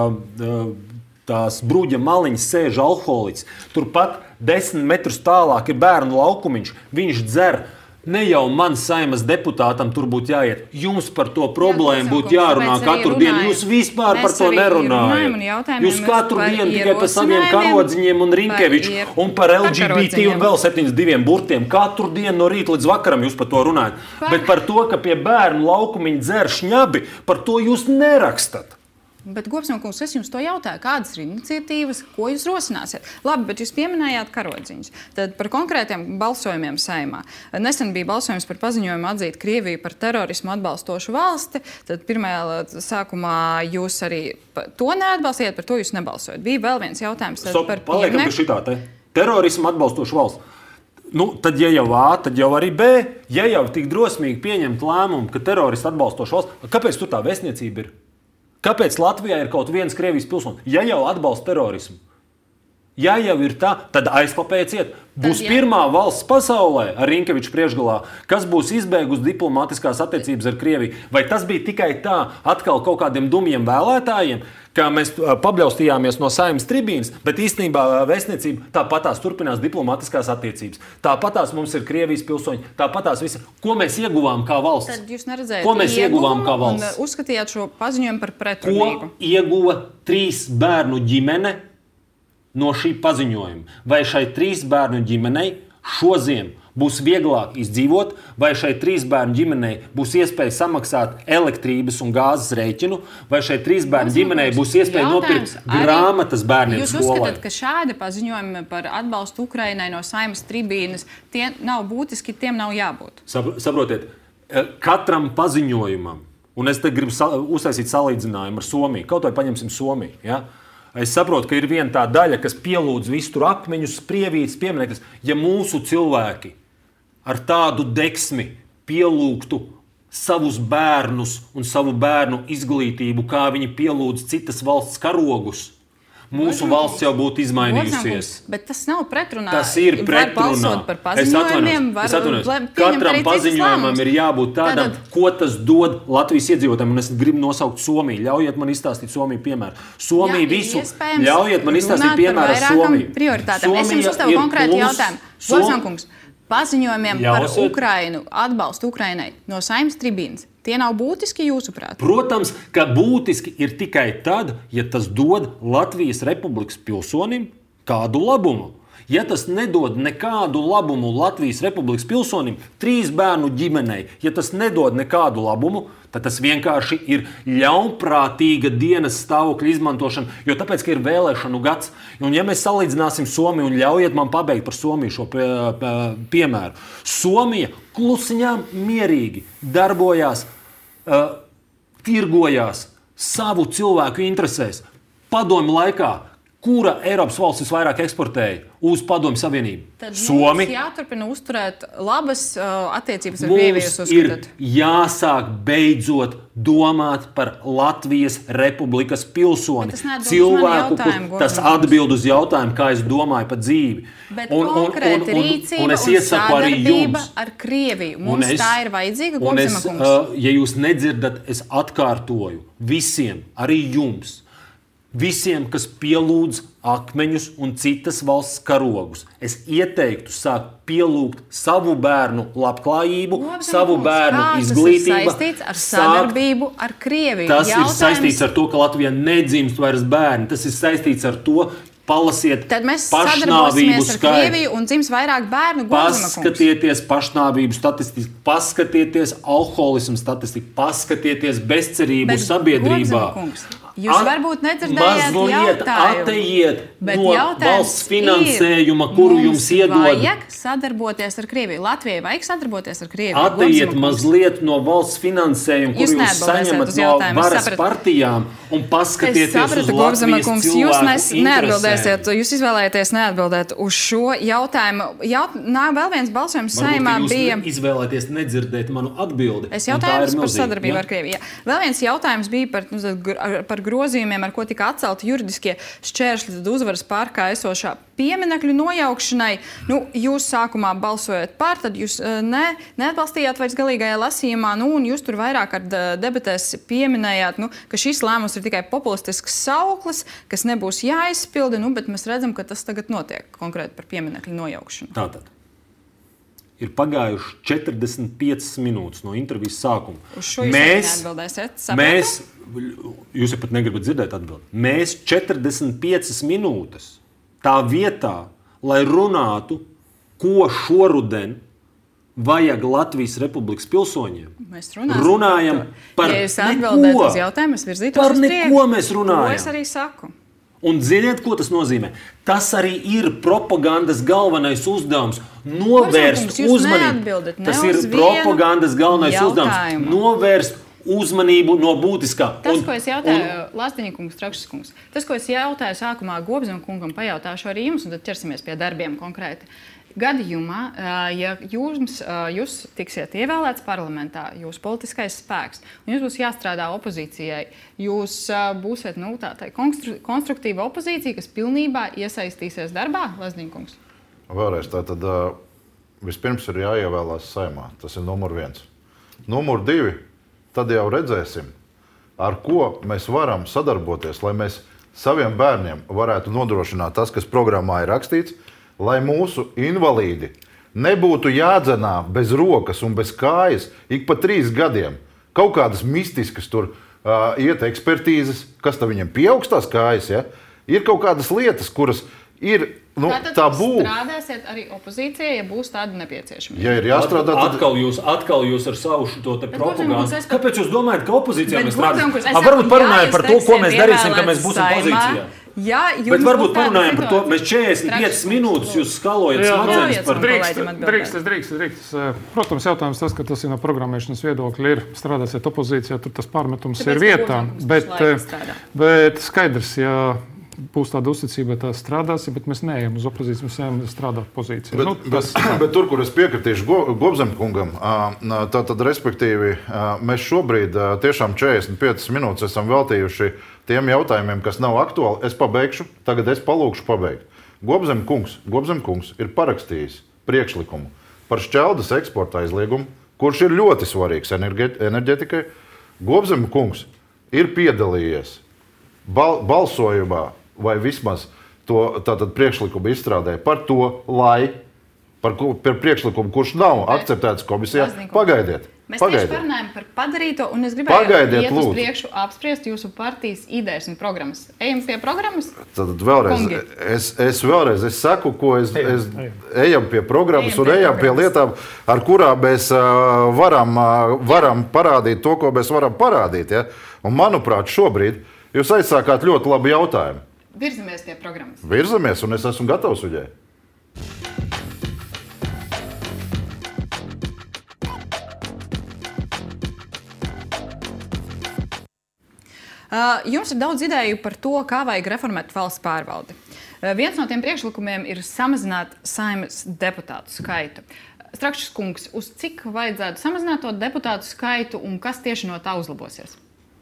tās bruģa maliņas sēž alkoholiķis. Turpat desmit metrus tālāk ir bērnu laukumiņš, viņš dzer. Ne jau man Saeimas deputātam tur būtu jāiet. Jums par to problēmu būtu jārunā katru dienu. Jūs vispār par to nerunājat. Jūs katru dienu tikai par saviem karodziņiem un Rinkeviču un par L G B T un vēl septiņdesmit diviem burtiem. Katru dienu no rīta līdz vakaram jūs par to runājat. Bet par to, ka pie bērnu laukumiņa dzer šņabi, par to jūs nerakstat. Bet, Gobzema kungs, es jums to jautāju, kādas ir iniciatīvas, ko jūs rosināsiet? Labi, bet jūs pieminējāt karodziņus. Tad par konkrētiem balsojumiem Saeimā. Nesen bija balsojums par paziņojumu atzīt Krieviju par terorismu atbalstošu valsti. Tad pirmajā sākumā jūs arī to neatbalstījāt, par to jūs nebalsojat. Bija vēl viens jautājums. Stop, par paliekam pie šitā te. Terorismu atbalstošu valsts. Nu, tad, ja jau A, tad jau arī B. Ja jau tik drosmīgi pieņemt lēmumu, ka teroristu atbalstošu valsts, kāpēc tur tā vēstniecība ir? Kāpēc Latvijā ir kaut viens Krievijas pilsonis? Ja jau atbalsta terorismu, ja jau ir tā, tad aizklapēciet. Būs tad, pirmā valsts pasaulē ar Rinkeviču priekšgalā, kas būs izbeigusi diplomātiskās attiecības ar Krieviju. Vai tas bija tikai tā atkal kaut kādiem dumjiem vēlētājiem, kā mēs pabļaustījāmies no Saeimas tribīnas, bet īstenībā vēstniecība tāpatās turpinās diplomātiskās attiecības. Tāpatās mums ir Krievijas pilsoņi, tāpatās visi. Ko mēs ieguvām kā valsts? Tad jūs neredzējāt Ko mēs ieguvām kā valsts? Un uzskatījāt šo paziņojumu par pretrunīgu. Ko ieguva trīs bērnu ģimene no šī paziņojuma? Vai šai trīs bērnu ģimenei šodien būs vieglāk izdzīvot, vai šai trīs bērnu ģimenei būs iespēja samaksāt elektrības un gāzes rēķinu, vai šai trīs bērnu ģimenei būs iespēja nopirkt grāmatas bērniem jūs skolai. Jūs uzskatāt, ka šādi paziņojumi par atbalstu Ukrainai no Saeimas tribīnes, tie nav būtiski, tiem nav jābūt? Saprotiet, katram paziņojumam, un es te gribu sa- uztaisīt salīdzinājumu ar Somiju, kaut vai paņemsim Somiju, ja? Es saprotu, ka ir viena tā daļa, kas pielūdz visu tur akmeņus, sprievītes, pieminekļus. Ja mūsu cilvēki ar tādu deksmi pielūgtu savus bērnus un savu bērnu izglītību, kā viņi pielūdz citas valsts karogus, mūsu valsts jau būtu izmainījusies. Bet tas nav pretrunā. Tas ir pretrunā. Par paziņojumiem, var Katram paziņojumam ir jābūt tādam, Tātad... ko tas dod Latvijas iedzīvotājiem. Un es gribu nosaukt Somiju. Ļaujiet man izstāstīt Somiju piemēru. Somiju visu. Ļaujiet man izstāstīt piemēru ar Somiju. Prioritātēm. Es jums uzdevu konkrētu jautājumu. Bolsonkungs, paziņojumiem Ļausiet. par Ukrainu, atbalstu Ukrainai no Saeimas tribīnes. Tie nav būtiski jūsuprāt? Protams, ka būtiski ir tikai tad, ja tas dod Latvijas Republikas pilsonim kādu labumu. Ja tas nedod nekādu labumu Latvijas Republikas pilsonim, trīs bērnu ģimenei, ja tas nedod nekādu labumu, tad tas vienkārši ir ļaunprātīga dienas stāvokļa izmantošana, jo tāpēc, ka ir vēlēšanu gads. Un ja mēs salīdzināsim Somiju, un ļaujiet man pabeigt par Somiju šo pie, pie, piemēru. Somija klusiņām mierīgi darbojās, uh, tirgojās savu cilvēku interesēs. Padomju laikā, kura Eiropas valsts visvairāk eksportēja uz Padomju Savienību? Tad Somi. Mums jāturpina uzturēt labas uh, attiecības ar Krieviju. Mums ir jāsāk beidzot domāt par Latvijas Republikas pilsoni. Cilvēku, kur tas atbild uz jautājumu, kā es domāju par dzīvi. Bet un, konkrēti un, un, rīcība un, un, un, un sadarbība ar Krieviju. Mums es, tā ir vajadzīga, Gobzema kungs. Uh, ja jūs nedzirdat, es atkārtoju visiem, arī jums. Visiem, kas pielūdz akmeņus un citas valsts karogus. Es ieteiktu sākt pielūgt savu bērnu labklājību, Lobzem, savu bērnu izglītību. Tas ir saistīts ar sadarbību ar Krieviju. Tas Jautājums... ir saistīts ar to, ka Latvijā nedzimst vairs bērni. Tas ir saistīts ar to, palasiet pašnāvību skaitu. Un dzims vairāk bērnu. Paskatieties pašnāvību statistiku, paskatieties alkoholismu statistiku, paskatieties bezcerību Bet, sabiedrībā. Jūs At, varbūt nedzirdējāt jautājumu, atteiet no valsts finansējuma, kuru jums iedod. Vajag sadarboties ar Krieviju. Latvijai vajag sadarboties ar Krieviju. Atteiet mazliet no valsts finansējuma, kuru jūs saņemat no varas partijām un paskatieties sapratu, uz Latvijas kungs, cilvēku jūs nes, neatbildēsiet, jūs izvēlēties neatbildēt uz šo jautājumu. Jaut, nā, vēl viens balsojums Saeimā bija... Varbūt jūs izvēlēties nedzirdēt manu atbildi. Es jautājums par sadarbību ja? ar Krieviju. Vēl viens jautājums bija par, par grozījumiem, ar ko tika atcelti juridiskie šķēršļi tad uzvaras pārkā esošā pieminekļu nojaukšanai. Nu, jūs sākumā balsojat par, tad jūs ne, neatbalstījāt vairs galīgajā lasījumā, nu, un jūs tur vairāk ar debatēs pieminējāt, nu, ka šis lēmums ir tikai populistisks sauklis, kas nebūs jāizpilda, nu, bet mēs redzam, ka tas tagad notiek konkrēti par pieminekļu nojaukšanu. Tātad. Ir pagājuši četrdesmit piecas minūtes no intervijas sākuma. Uz šo jūs mēs, neatbildēsiet, sapratu? Mēs, jūs jau pat negribat dzirdēt atbildi. Mēs četrdesmit piecas minūtes tā vietā, lai runātu, ko šoruden vajag Latvijas Republikas pilsoņiem. Mēs runāsim, runājam par ja jūs atbildēt uz jautājumu, es virzītos par uz priekšu. Par neko mēs runājam. To es arī saku. Un ziniet, ko tas nozīmē? Tas arī ir propagandas galvenais uzdevums. Novērst uzmanību. Tas ir propagandas galvenais uzdevums. Novērst uzmanību no būtiskā. Tas, un, ko es jautāju, un... Lāsdiņkungs, Trakšskungs, tas, ko es jautāju sākumā Gobzema kungam, pajautāšu arī jums, un tad ķersimies pie darbiem konkrēti. Gadījumā, ja jums, jūs tiksiet ievēlēts parlamentā, jūs politiskais spēks, un jums būs jāstrādā opozīcijai, jūs būsiet nu, tā, tā, konstruktīva opozīcija, kas pilnībā iesaistīsies darbā, Lāsdiņkungs? Vēlreiz, tātad vispirms ir jāievēlās Saeimā. Tas ir numur viens. Numur divi, tad jau redzēsim, ar ko mēs varam sadarboties, lai mēs saviem bērniem varētu nodrošināt tas, kas programmā ir rakstīts, lai mūsu invalīdi nebūtu jādzenā bez rokas un bez kājas ik pa trīs gadiem. Kaut kādas mistiskas tur uh, iet ekspertīzes, kas tad viņiem pieaugs tās kājas, ja? Ir kaut kādas lietas, kuras ir nu, Tātad tabū. Strādāsiet arī opozīcijai, ja būs tāda nepieciešama. Ja ir jāstrādā, tad... Atkal jūs, atkal jūs ar savu to te propagandu. Es... Kāpēc jūs domājat, ka opozīcijā mēs strādājam? Es... Varbūt parunājam par to, ko mēs darīsim, kad mēs būsim pozīcijā. Jā, bet varbūt parunājam par to, mēs četrdesmit piecas minūtes jūs skalojat smadzenes par drīkst, drīkst, drīkst, drīkst. Protams, jautājums tas, ka tas ir no programmēšanas viedokļa ir strādāsiet opozīcijā, tur tas pārmetums ir vietā, bet, bet skaidrs, ja būs tāda uzticība, tā strādāsim, bet mēs neejam uz opozīciju, mēs ejam strādāt pozīcijā. Bet, nu, tas... bet, bet tur, kur es piekritīšu Go, Gobzemkungam, tā tad respektīvi mēs šobrīd tiešām četrdesmit piecas minūtes esam veltījuši tiem jautājumiem, kas nav aktuāli. Es pabeigšu, tagad es palūkšu pabeigt. Gobzemkungs, Gobzemkungs ir parakstījis priekšlikumu par šķeldas eksporta aizliegumu, kurš ir ļoti svarīgs enerģetikai. Gobzemkungs ir piedalījies bal, balsojumā vai vismaz to priekšlikumu izstrādē par to, lai par, par priekšlikumu, kurš nav akceptēts komisijā, pagaidiet. Mēs pagaidiet. tieši parunājam par padarīto, un es gribēju pagaidiet, iet uz lūdzu. priekšu apspriest jūsu partijas idejas un programmas. Ejam pie programmas? Tad vēlreiz, Kungi. es, es vēlreiz es saku, ko es, es ejam pie programmas Ejam un pie ejam pie programmas. lietām, ar kurām mēs uh, varam, uh, varam parādīt to, ko mēs varam parādīt. Ja? Un manuprāt, šobrīd jūs aizsākāt ļoti labu jautājumu. Virzamies pie programmas. Virzamies, un es esmu gatavs viņai. Uh, jums ir daudz ideju par to, kā vajag reformēt valsts pārvaldi. Uh, viens no tiem priekšlikumiem ir samazināt Saeimas deputātu skaitu. Strakšs kungs, uz cik vajadzētu samazināt to deputātu skaitu un kas tieši no tā uzlabosies?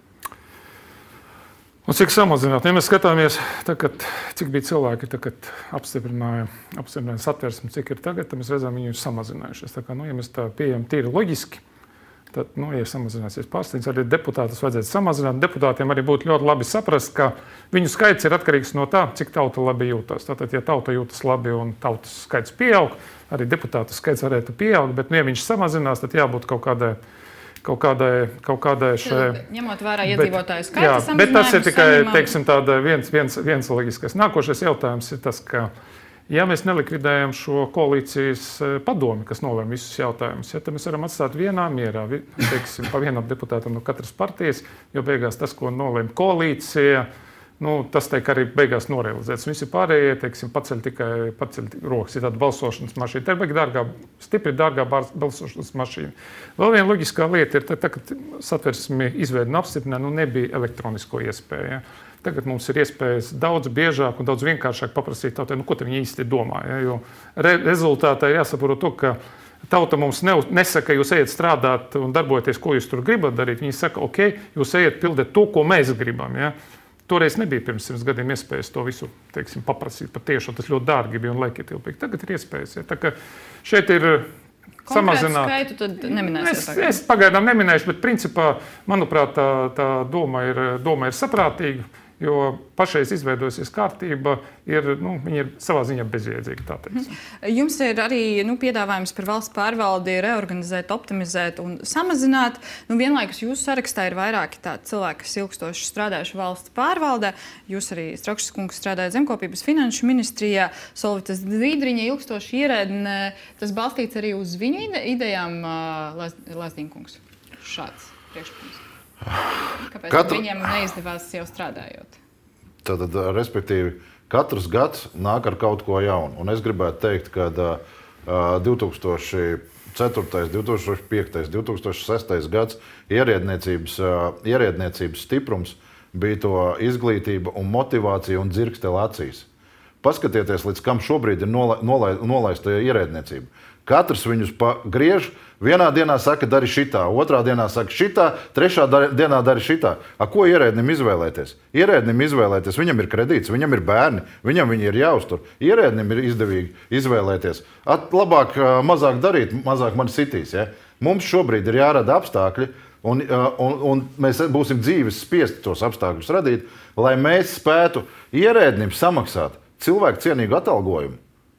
Un cik samazināt? Ja mēs skatāmies, tagad, cik bija cilvēki, tagad apstiprināja, apstiprināja satversmi, cik ir tagad, tad mēs redzam, viņi ir samazinājušies. Tā kā, nu, ja mēs tā pieejam tīri loģiski, tad, nu, ja samazināsies pārstāvjums, arī deputātus vajadzētu samazināt. Deputātiem arī būtu ļoti labi saprast, ka viņu skaits ir atkarīgs no tā, cik tauta labi jūtas. Tātad, ja tauta jūtas labi un tautas skaits pieaug, arī deputātu skaits varētu pieaugt, bet, nu, ja viņš samazinās, tad jābūt kaut kādai Kaut kādai, kaut kādai šai... Ņemot vērā iedzīvotāju skaita jā, samazinājumu. Bet tas ir tikai, saņemam... teiksim, tāda viens, viens, viens loģiskais. Nākošais jautājums ir tas, ka, ja mēs nelikvidējam šo koalīcijas padomi, kas nolēma visus jautājumus, ja, tad mēs varam atstāt vienā mierā, teiksim, pa vienam deputātam no katras partijas, jo beigās tas, ko nolēma koalīcija, nu, tas tiek arī beigās norealizēts. Visi pārējie, teiksim, paceļ tikai paceļ rokas. Ir tāda balsošanas mašīna. Tā ir baigi dārgā, stipri dārgā balsošanas mašīna. Vēl viena loģiskā lieta ir, tā, kad satversmi izveida un apstiprināja, nu, nebija elektronisko iespēju. Ja. Tagad mums ir iespējas daudz biežāk un daudz vienkāršāk paprasīt tautai, nu, ko te viņi īsti domā. Ja. Jo re, rezultātā ir jāsaprot to, ka tauta mums ne, nesaka, jūs ejat strādāt un darboties, ko jūs tur gribat darīt. Viņi saka, ok, jūs ejat pildēt to, ko mēs gribam. Ja. Toreiz nebija pirms simts gadiem iespējas to visu, teiksim, paprasīt patiešām. Tas ļoti dārgi bija un laikietilpīgi. Tagad ir iespējas. Ja. Tā kā šeit ir samazināt. Konkrētu skaitu tad neminēsiet Es, tagad. es pagaidām neminēšu, bet principā, manuprāt, tā, tā doma ir, doma ir saprātīga, jo pašreiz izveidojusies kārtība, ir, nu, viņi ir savā ziņā bezjēdzīgi, tā teikt. Jums ir arī nu, piedāvājums par valsts pārvaldi reorganizēt, optimizēt un samazināt. Nu, vienlaikus jūsu sarakstā ir vairāki tādi cilvēki, kas ilgstoši strādājuši valsts pārvaldē. Jūs arī, Strakšs kungs, strādājat Zemkopības finanšu ministrijā, Solvitas Dvīdriņa ilgstoši ierēdne. Tas balstīts arī uz viņu ide idejām, Lazdīnkungs. Šāds priekšlikums. Kāpēc Katru... viņiem neizdevās jau strādājot? Tad, respektīvi, katrs gads nāk ar kaut ko jaunu. Un es gribētu teikt, ka uh, divi tūkstoši ceturtais, divi tūkstoši piektais, divi tūkstoši sestais gads ierēdniecības, uh, ierēdniecības stiprums bija to izglītība un motivācija un dzirkstele acīs. Paskatieties, līdz kam šobrīd ir nola, nola, nolaista ierēdniecība. Katrs viņus griež, vienā dienā saka, dari šitā, otrā dienā saka šitā, trešā dienā dari šitā. A, ko ierēdnim izvēlēties? Ierēdnim izvēlēties, viņam ir kredīts, viņam ir bērni, viņam viņi ir jāuztur. Ierēdnim ir izdevīgi izvēlēties. At, labāk, mazāk darīt, mazāk man sitīs. Ja? Mums šobrīd ir jārada apstākļi, un, un, un mēs būsim dzīves spiesti tos apstākļus radīt, lai mēs spētu ierēdnim samaksāt cilvēku cienīgu atalgojumu.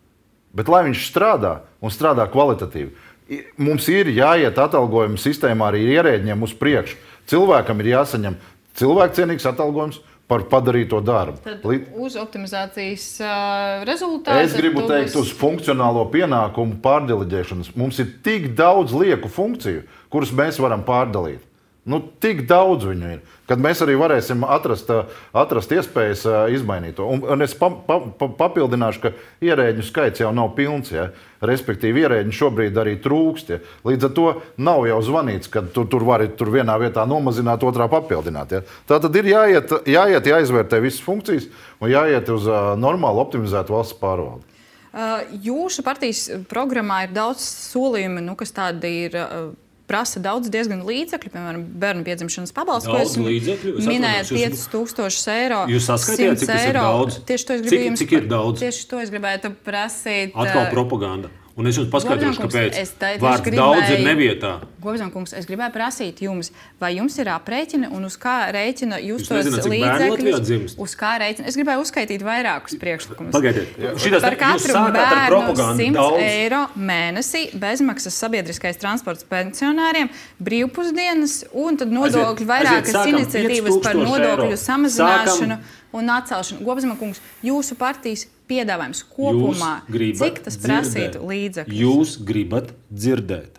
Bet lai viņš strādā un strādā kvalitatīvi, mums ir jāiet atalgojuma sistēmā arī ierēdņiem uz priekšu. Cilvēkam ir jāsaņem cilvēku cienīgs atalgojums par padarīto darbu. Tad Lid... uz optimizācijas uh, rezultātu. Es gribu teikt, būs... uz funkcionālo pienākumu pārdeleģēšanas. Mums ir tik daudz lieku funkciju, kuras mēs varam pārdalīt. Nu, tik daudz viņu ir, kad mēs arī varēsim atrast, atrast iespējas izmainīt to. Un, un es pa, pa, pa, papildināšu, ka ierēģu skaits jau nav pilns. Ja? Respektīvi, ierēģi šobrīd arī trūkst. Ja? Līdz ar to nav jau zvanīts, ka tu, tur vari tur vienā vietā nomazināt, otrā papildināt. Ja? Tā tad ir jāiet, jāiet, jāizvērtē visas funkcijas un jāiet uz uh, normālu optimizētu valsts pārvaldi. Uh, jūsu partijas programmā ir daudz solījumi, nu, kas tādi ir... Uh, prasa daudz diezgan līdzekļu, piemēram, bērnu piedzimšanas pabalstu, ko es minēju piecus tūkstošus eiro. Jūs saskaitījāt, cik tas ir daudz? Tieši to es gribēju jums... Cik ir daudz? Tieši to es gribētu prasīt. Atkal propaganda. Un es jums paskaidrošu, kāpēc. Vārds gribēju, daudz ir nevietā. Gobzemkungs, es gribēju prasīt jums, vai jums ir aprēķini un uz kā rēķina jūs, jūs tos līdzekļus? Uz kā rēķina? Es gribēju uzskaitīt vairākus priekšlikumus. Pagaidiet. Šitas, par katru bērnu simts eiro mēnesī, bezmaksas sabiedriskais transports pensionāriem, brīvpusdienas un tad nodokļu vairākas iniciatīvas par nodokļu samazināšanu un atcelšanu. Gobzemkungs, jūsu partijas piedāvājums kopumā, cik tas prasītu līdzekļus? Jūs gribat dzirdēt.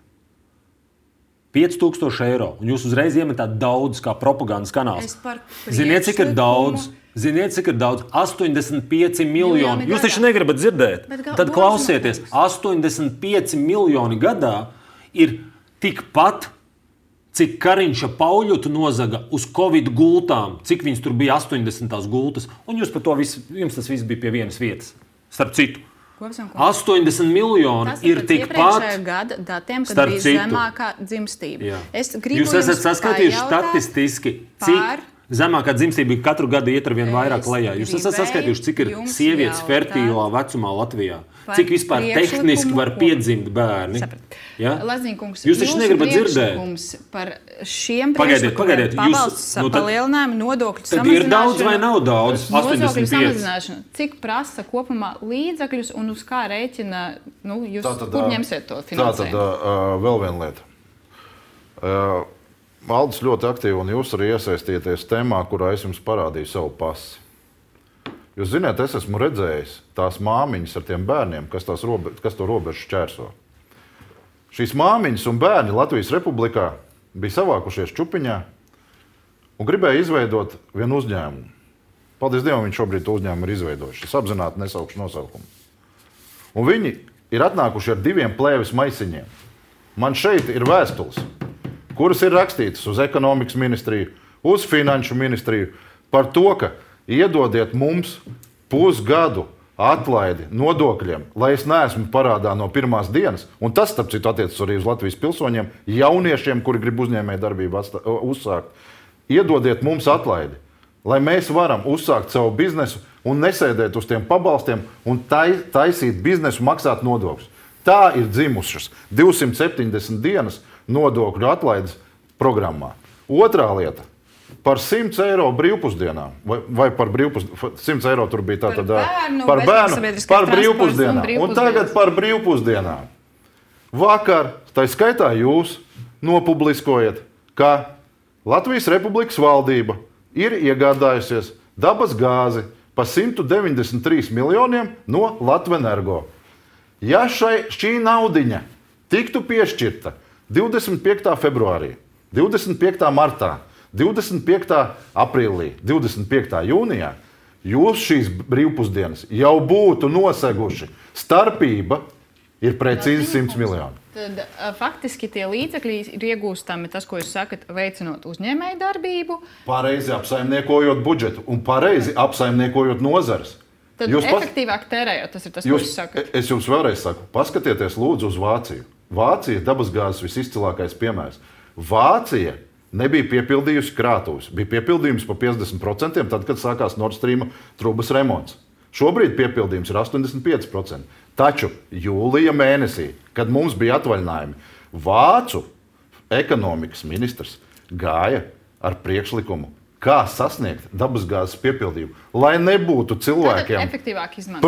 pieci tūkstoši eiro, un jūs uzreiz iemetāt daudz kā propagandas kanāls. Ziniet, cik ir daudz? Ziniet, cik ir daudz? astoņdesmit pieci miljoni. Jūs taču negribat dzirdēt. Tad klausieties, astoņdesmit pieci miljoni gadā ir tikpat, cik Kariņša Pauļutu nozaga uz Covid gultām, cik viņas tur bija astoņdesmitās gultas, un jūs par to visu, jums tas viss bija pie vienas vietas. Starp citu, astoņdesmit miljoni ir tikpat gada datiem, kad bija zemākā dzimstība. Es gribu jūs esat saskatījuši statistiski, cik zemākā dzimstība katru gadu iet ar vien vairāk lejā. Jūs esat saskaitījuši, cik ir sievietes fertīlā vecumā Latvijā. Cik vispār tehniski var piedzimt bērni. Ja? Laziņkungs, jūs taču negribat dzirdēt. Par šiem priekšlikumiem pabalsts nu, palielinājumu, nodokļu samazināšanu. Tad ir daudz vai nav daudz? astoņdesmit pieci. Cik prasa kopumā līdzekļus un uz kā rēķina, nu, jūs tātad, kur ņemsiet to finansējumu? Tā tad uh, vēl viena lieta. Uh, Valdis ļoti aktīvi un jūs arī iesaistieties tēmā, kurā es jums parādīju savu pasi. Jūs zināt, es esmu redzējis tās māmiņas ar tiem bērniem, kas, tās robe, kas to robežu šķērso. Šīs māmiņas un bērni Latvijas Republikā bija savākušies Čupiņā un gribēja izveidot vienu uzņēmumu. Paldies Dievam, viņš šobrīd to uzņēmumu ir izveidojuši. Es apzināti nesaukšu nosaukumu. Un viņi ir atnākuši ar diviem plēvis maisiņiem. Man šeit ir vēstules, kuras ir rakstītas uz ekonomikas ministriju, uz finanšu ministriju, par to, ka iedodiet mums pusgadu atlaidi nodokļiem, lai es neesmu parādā no pirmās dienas. Un tas, starp citu, attiecas arī uz Latvijas pilsoņiem, jauniešiem, kuri grib uzņēmēju darbību uzsākt. Iedodiet mums atlaidi, lai mēs varam uzsākt savu biznesu un nesēdēt uz tiem pabalstiem un taisīt biznesu, maksāt nodokļus. Tā ir dzimušas divsimt septiņdesmit dienas nodokļu atlaides programmā. Otrā lieta. Par simts eiro brīvpusdienām, vai, vai par brīvpusdienām, simts eiro tur bija tātad par bērnu, par, bērnu, par brīvpusdienām, un, un tagad par brīvpusdienām. Vakar, tā skaitā jūs nopubliskojat, ka Latvijas Republikas valdība ir iegādājusies dabas gāzi par simt deviņdesmit trīs miljoniem no Latvenergo. Ja šai, šī naudiņa tiktu piešķirta divdesmit piektā februārī, divdesmit piektā martā, divdesmit piektā aprīlī, divdesmit piektā jūnijā, jūs šīs brīvpusdienas jau būtu noseguši. Starpība ir precīzi simts miljoni. Tad faktiski tie līdzekļi ir iegūstami tas, ko jūs sakat, veicinot uzņēmēju darbību. Pareizi apsaimniekojot budžetu un pareizi apsaimniekojot nozares. Tad jūs efektīvāk tērējot, tas ir tas, jūs, ko jūs sakat. Es jums vēlreiz saku, paskatieties lūdzu uz Vāciju. Vācija ir dabasgāzes visizcilākais piemērs. Vācija nebija piepildījusi krātuves. Bija piepildījums pa piecdesmit procentiem tad, kad sākās Nord Stream trubas remonts. Šobrīd piepildījums ir astoņdesmit pieci procenti. Taču jūlija mēnesī, kad mums bija atvaļinājumi, Vācu ekonomikas ministrs gāja ar priekšlikumu, kā sasniegt dabasgāzes piepildījumu, lai nebūtu cilvēkiem... Tātad efektīvāk izmantot.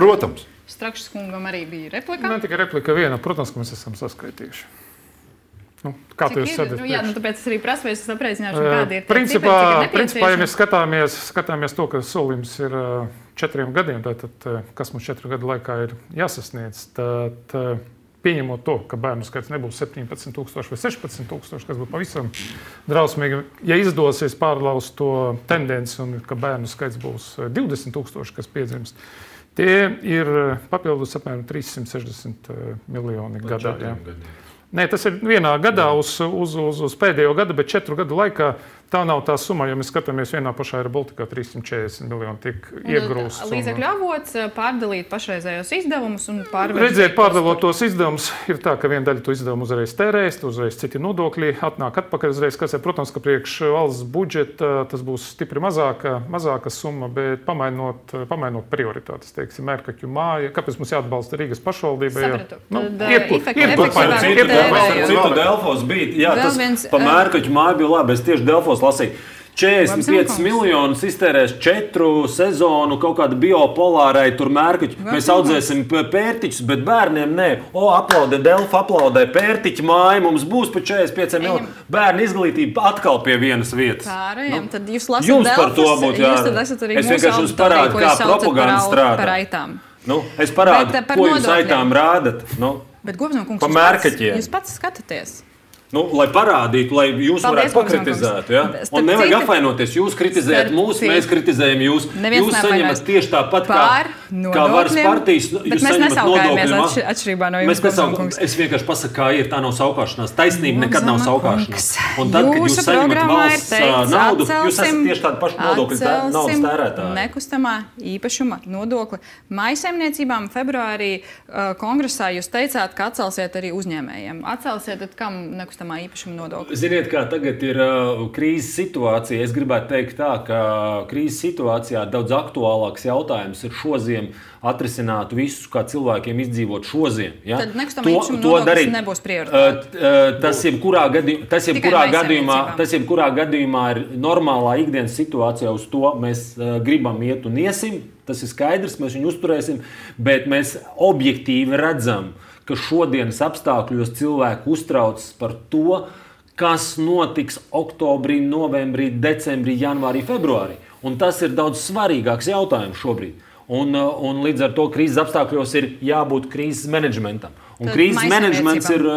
Nu, kā Cik jūs ir? sadat? Nu, jā, nu, tāpēc es arī prasu, vai es aprēķināšu, kādi ir tie Principā, cipari, cik ir principā, ja mēs nepieciešams. skatāmies, skatāmies to, ka solījums ir uh, četriem gadiem, tad uh, kas mums četru gadu laikā ir jāsasniedz, tad uh, pieņemot to, ka bērnu skaits nebūs septiņpadsmit tūkstoši vai sešpadsmit tūkstoši, kas būtu pavisam drausmīgi, ja izdosies pārlaust to tendenci un ka bērnu skaits būs divdesmit tūkstoši, kas piedzimst, tie ir papildus apmēram trīssimt sešdesmit miljoni gadā. Jā. Nē, tas ir vienā gadā uz, uz, uz, uz pēdējo gadu, bet četru gadu laikā tā nav tā summa. Ja mēs skatāmies vienā pašā Air Balticā, trīssimt četrdesmit miljoni tiek iegrūsts. Līdzekļu avots pārdalīt pašreizējos izdevumus un pārvērst. Redziet, pārdalot tos izdevumus, ir tā, ka viena daļa to izdevumu uzreiz tērēs, uzreiz citi nodokļi atnāk atpakaļ uzreiz. Kas ir, protams, ka priekš valsts budžeta tas būs stipri mazāka, mazāka summa, bet pamainot, pamainot prioritātes, teiksim, Mērkaķu māja. Kāpēc mums jāatbalsta Rīgas pašvaldībai? Sapratu. Nu, Tad, iepur, efekti- iepur, efektīvāk iepur, tērējot. iepur. Citu Delfos bija, jā, Vēl tas viens, pa eh, Mērkaķu māju bija labi. Es tieši Delfos lasīju. četrdesmit pieci Labi, miljonus iztērēs četru sezonu kaut kāda biopolārai tur Mērkaķu. Mēs audzēsim p- pērtiķus, bet bērniem nē. O, aplaudē Delfa, aplaudē pērtiķu māju. Mums būs pa četrdesmit pieciem miljoniem. Bērnu izglītība atkal pie vienas vietas. Pārējiem, tad jūs lasat Jums par to Delfus, būtu jūs jārunā. tad esat arī Es mūsu vienkārši jums auditorija, parādu, ko kā jūs saucat propaganda par au- strādā. par aitām. Nu, es parādu, Bet, eh, par ko jūs nodokļiem. aitām rādat. Nu, Bet, Gobzem kungs, Pa jūs pats, Mērkaķiem. jūs pats skatāties. Nu, lai parādītu, lai jūs Paldies, varētu pakritizēt. Ja? Starp Un nevajag citu- apvainoties. Jūs kritizējat Starp mūs, citu- mēs kritizējam jūs. Neviens Jūs neapvainojas. saņemat tieši tāpat kā, Par kā varas nodokļiem, partijas. bet Jūs mēs saņemat nesaukājamies nodokļu ma- atš- atšķirībā no jums, Mēs nesauk- Gobzem kungs. Es vienkārši pasaku, kā ir. Tā nav saukāšanās. Taisnība nekad nav Gobzema saukāšanās. kungs, Un tad, kad jūs jūsu saņemat programmā ir valsts ā, teikts, naudu, jūs esat atcelsim- tieši tādi paši nodokļu tē- naudas atcelsim tērētāji. nekustamā īpašuma nodokli. Maisaimniecībām februārī uh, kongresā jūs teicāt, ka atcelsiet arī uzņēmējiem. Atcelsiet, tad kam nekustamā īpašuma nodokli? Ziniet, kā tagad ir uh, krīzes situācija. Es gribētu teikt, tā, ka krīzes situācijā daudz aktuālāks jautājums ir šodien atrisināt visus, kā cilvēkiem izdzīvot šodien. Ja? Tad nekustamā īpašuma nodoklis nebūs prioritāte. Uh, uh, tas jebkurā gadījumā, tas jebkurā Tikai gadījumā, maisaimniecībām. tas jebkurā gadījumā ir normālā ikdienas situācijā. Uz to mēs uh, gribam iet un iesim. Tas ir skaidrs, mēs viņu uzturēsim, bet mēs objektīvi redzam, ka šodienas apstākļos cilvēki uztraucas par to, kas notiks oktobrī, novembrī, decembrī, janvārī, februārī. Un tas ir daudz svarīgāks jautājums šobrīd. Un, un līdz ar to krīzes apstākļos ir jābūt krīzes menedžmentam. Un Tad krīzes maisaimniecībām. menedžments ir,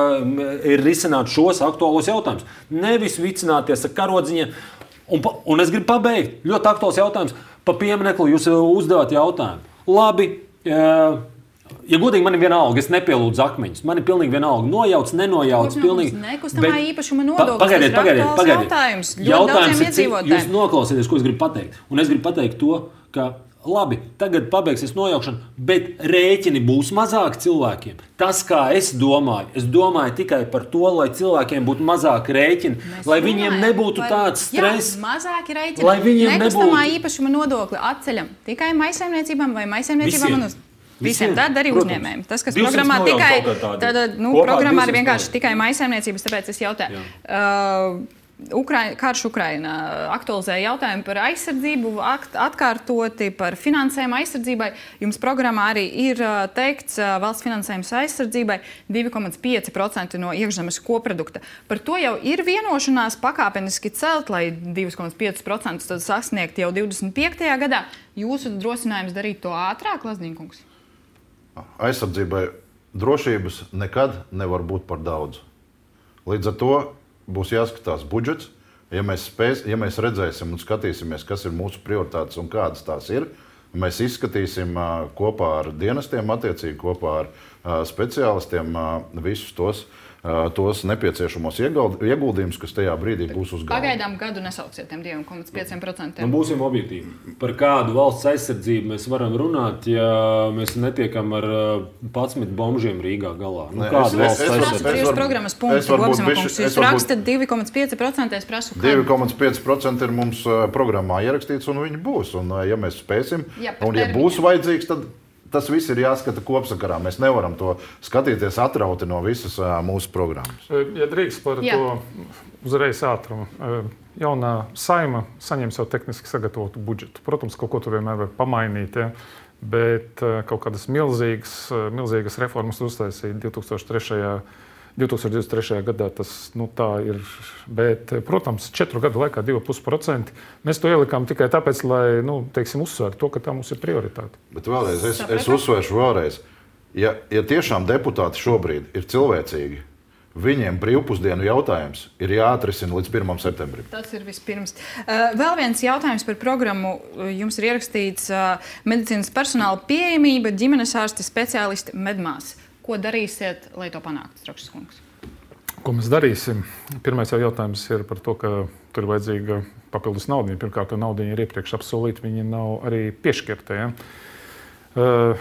uh, ir risināt šos aktuālos jautājumus. Nevis vicināties ar karodziņiem. Un, pa- un es gribu pabeigt. Ļoti aktuāls jautājums. Pa pieminekli jūs uzdevāt jautājumu. Labi. Uh, Ja godīgi, man ir vienalga, es nepielūdzu akmeņus. Man ir pilnīgi vienalga. Nojauts, nenojauts. Pilnīgi. Nekustamā īpašuma Pa- nodoklis, Pagaidiet, tas ir pagaidiet, aktuāls pagaidiet. jautājums ļoti Jautājums daudziem ir, cik- iedzīvotājiem. Jūs noklausieties, ko es gribu pateikt. Un es gribu pateikt to, ka labi, tagad pabeigsies nojaukšana, bet rēķini būs mazāk cilvēkiem. Tas, kā es domāju, es domāju tikai par to, lai cilvēkiem būtu mazāk rēķini, Mēs lai viņiem runājam nebūtu par- tāds stress. Jā, mazāki rēķini. Lai viņiem nekustamā nebūtu- īpašuma nodokli atceļam tikai maisaimniecībām vai maisaimniecībām Visiem. un uz visiem. Visiem, Tad arī protams. uzņēmējiem. Tas, kas divsimt programmā miljoni tikai, kaut kā tādi. tad, nu, Kopā programmā ir divsimt vienkārši miljoni. tikai maisaimniecības, tāpēc es jautāju. Uh, Ukrai, karš Ukrainā aktualizēja jautājumu par aizsardzību, akt, atkārtoti par finansējumu aizsardzībai. Jums programmā arī ir uh, teikts uh, valsts finansējums aizsardzībai divi komats pieci procenti no iekšzemes koprodukta. Par to jau ir vienošanās pakāpeniski celt, lai divi komats pieci procenti sasniegt jau divdesmit piektajā gadā. Jūsu drošinājums darīt to ātrāk, Lazdiņkungs? Aizsardzībai drošības nekad nevar būt par daudz. Līdz ar to būs jāskatās budžets. Ja mēs, spēs, ja mēs redzēsim un skatīsimies, kas ir mūsu prioritātes un kādas tās ir, mēs izskatīsim uh, kopā ar dienestiem, attiecīgi kopā ar uh, speciālistiem uh, visus tos, uh, tos nepieciešamos ieguld- ieguldījumus, kas tajā brīdī būs uz galda. Pagaidām gadu nesauciet tiem divi komats pieci procenti. Nu, būsim objektīvi. Par kādu valsts aizsardzību mēs varam runāt, ja mēs netiekam ar padsmit bombžiem Rīgā galā? Nu, Nē, kādu es- valsts es- es- aizsardzību? Tas ir jūsu programmas punkts, es varbūt Gobzema bišķi- kungs. es Jūs varbūt- rakstat divi komats pieci procenti, es prasu, divi kad. komats pieci procenti ir mums uh, programmā ierakstīts, un viņi būs. Un, uh, ja mēs spēsim, Jā, par un ja termiņiem. būs vajadzīgs, tad tas viss ir jāskata kopsakarā. Mēs nevaram to skatīties atrauti no visas uh, mūsu programmas. Ja drīkst par Jā. to uzreiz ātrumu. Jaunā saima saņems jau tehniski sagatavotu budžetu. Protams, kaut ko tur vienmēr var pamainīt, ja? Bet kaut kādas milzīgas, milzīgas reformas uztaisīt divi tūkstoši trešajā divtūkstoš divdesmit trešajā gadā tas nu, tā ir. Bet, protams, četru gadu laikā divi komats pieci procenti. Mēs to ielikām tikai tāpēc, lai nu, teiksim, uzsvērtu to, ka tā mums ir prioritāte. Bet vēlreiz, es, es uzsvēršu vēlreiz. Ja, ja tiešām deputāti šobrīd ir cilvēcīgi, viņiem brīvpusdienu jautājums ir jāatrisina līdz pirmam septembrim. Tas ir vispirms. Uh, vēl viens jautājums par programmu. Jums ir ierakstīts uh, medicīnas personāla pieejamība, ģimenes ārsti, speciālisti, medmās. Ko darīsiet, lai to panāktu, Strakšas kungs? Ko mēs darīsim? Pirmais jau jautājums ir par to, ka tur ir vajadzīga papildus nauda. Pirmkārt, nauda ir iepriekš apsolīta, viņa nav arī piešķirta. Ja? Uh,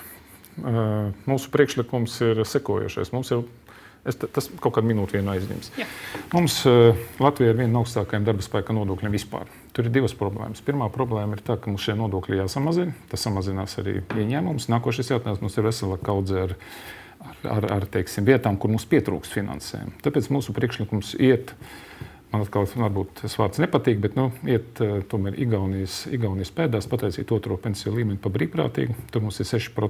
uh, mūsu priekšlikums ir sekojošais. Mums ir Es, tas kaut kādu minūti vienu aizņems. Jā. Mums uh, Latvija ir viena no augstākajiem darba spēka nodokļiem vispār. Tur ir divas problēmas. Pirmā problēma ir tā, ka mums šie nodokļi jāsamazina. Tas samazinās arī ieņēmumus. Nākošais jautājums mums ir vesela kaudze ar, ar, ar, ar teiksim, vietām, kur mums pietrūkst finansējumu. Tāpēc mūsu priekšlikums iet, man atkal varbūt tas vārds nepatīk, bet nu, iet uh, tomēr Igaunijas, Igaunijas pēdās, pataisīt otro pensiju līmeni pa brīvprātīgu. Tur mums ir seši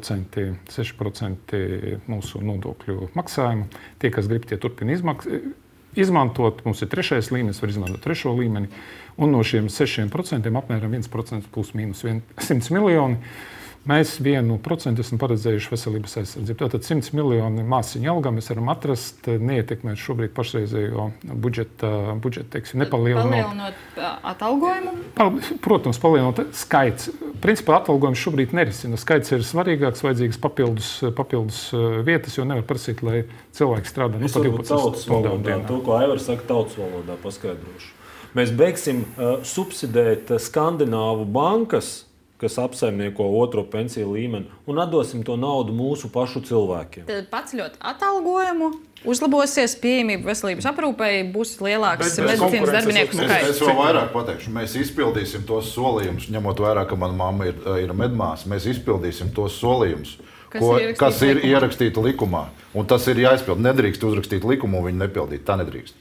procenti mūsu nodokļu maksājumu. Tie, kas grib, tie turpina izmaks, izmantot. Mums ir trešais līmenis, var izmantot trešo līmeni. Un no šiem sešiem procentiem apmēram viens procents plus mīnus simts miljoni. Mēs vienu procentu esam paredzējuši veselības aizsardzību. Tātad simts miljoni māsiņu algā mēs varam atrast, neietekmēt šobrīd pašreizējo budžeta, budžeta teiksim, nepalielinot. Palielinot atalgojumu? Protams, palielinot skaits. Principā atalgojums šobrīd nerisina. Skaits ir svarīgāks, vajadzīgas papildus, papildus vietas, jo nevar prasīt, lai cilvēki strādā. Es varbūt tautas valodā, to, ko Aivars saka, tautas valodā paskaidrošu. Mēs beigsim uh, subsidēt Skandināvu bankas, kas apsaimnieko otro pensiju līmeni, un atdosim to naudu mūsu pašu cilvēkiem. Tad paceļot atalgojumu, uzlabosies pieejamība veselības aprūpei, būs lielāks medicīnas darbinieku skaits. Es vēl vairāk pateikšu. Mēs izpildīsim tos solījumus, ņemot vērā, ka mana mamma ir, ir medmās, mēs izpildīsim tos solījumus, kas, ko, ir kas ir likumā. ierakstīti likumā. Un tas ir jāizpild. Nedrīkst uzrakstīt likumu un viņu nepildīt. Tā nedrīkst.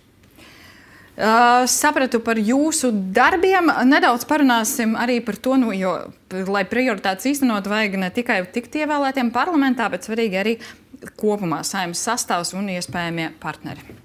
Uh, sapratu par jūsu darbiem. Nedaudz parunāsim arī par to, nu, jo, lai prioritātes īstenot, vajag ne tikai tikt ievēlētiem parlamentā, bet svarīgi arī kopumā Saeimas sastāvs un iespējamie partneri.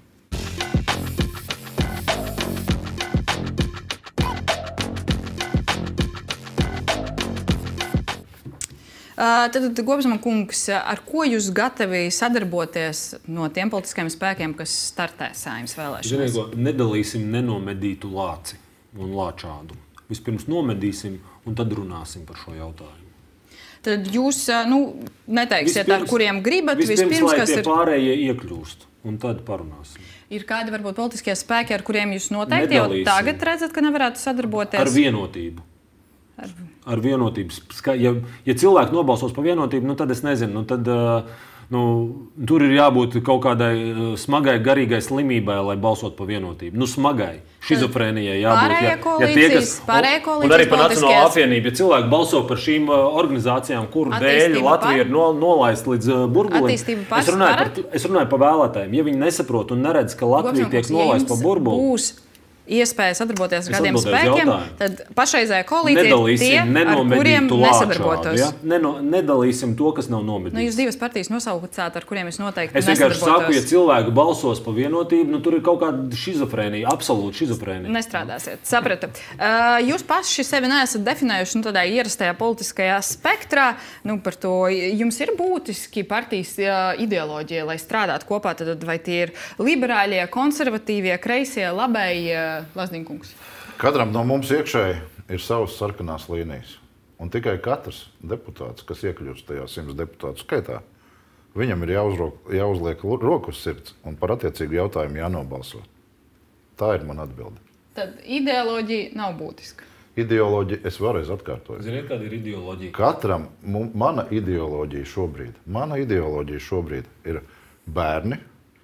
Uh, tad, Gobzema kungs, ar ko jūs gatavi sadarboties no tiem politiskajiem spēkiem, kas startē Saeimas vēlēšanās? Zinīgo, nedalīsim nenomedītu lāci un lāčādu. Vispirms nomedīsim un tad runāsim par šo jautājumu. Tad jūs nu, neteiksiet, vispirms, ar kuriem gribat? Vispirms, vispirms lai kas tie ir pārējie iekļūst, un tad parunāsim. Ir kādi varbūt politiskie spēki, ar kuriem jūs noteikti Nedalīsim. Jau tagad redzat, ka nevarētu sadarboties? Ar vienotību. Ar, ar vienotības. Ja, ja cilvēki nobalsos par vienotību, nu, tad es nezinu. Nu, tad, nu, tur ir jābūt kaut kādai smagai, garīgai slimībai, lai balsot par vienotību. Nu, smagai. Šizofrēnijai jābūt. Pārējie ja, koalīcijas, ja tie, kas, pārējie koalīcijas un arī par Nacionālo apvienību. Ja cilvēki balso par šīm organizācijām, kuru dēļ Latvija ir no, nolaista līdz burbulim, es runāju, par, es runāju par vēlētājiem. Ja viņi nesaprot un neredz, ka Latvija tiek nolaista pa burbuli, iespēja sadarboties ar kādiem spēkiem, jautājumu. Tad pašreizējā koalīcija ir tie, ar kuriem nesadarbotos. Ja? Neno, nedalīsim to, kas nav nomedīts. Nu, jūs divas partijas nosaucāt, ar kuriem es noteikti es nesadarbotos. Es vienkārši saku, ja cilvēki balsos par vienotību, nu, tur ir kaut kāda šizofrēnija, absolūta šizofrēnija. Nestrādāsiet, sapratu. Uh, jūs paši sevi neesat definējuši nu, tādā ierastajā politiskajā spektrā. Nu, par to jums ir būtiski partijas uh, ideoloģija, lai strādātu kopā. Tad vai tie ir liberāļie, konservatīvie, kreisie, labējie? Lazdiņkungs. Katram no mums iekšēji ir savas sarkanās līnijas. Un tikai katrs deputāts, kas iekļūst tajā simts deputātu skaitā, viņam ir jāuzrok, jāuzliek roku uz sirds un par attiecīgu jautājumu jānobalso. Tā ir mana atbilde. Tad ideoloģija nav būtiska. Ideoloģija, es vēlreiz atkārtoju. Ziniet, kāda ir ideoloģija? Katram, mana ideoloģija šobrīd, mana ideoloģija šobrīd ir bērni,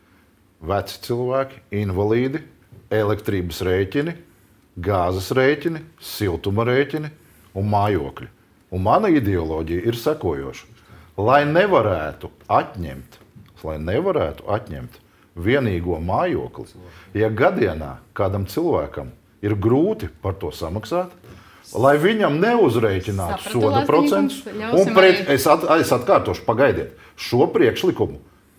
veci cilvēki, invalīdi, elektrības rēķini, gāzes rēķini, siltuma rēķini un mājokļi. Un mana ideoloģija ir sekojoša. Lai nevarētu atņemt, lai nevarētu atņemt vienīgo mājokli, ja gadienā kādam cilvēkam ir grūti par to samaksāt, lai viņam neuzrēķinātu soda procentus, un pret, es, at, es atkārtošu, pagaidiet, šo priekšlikumu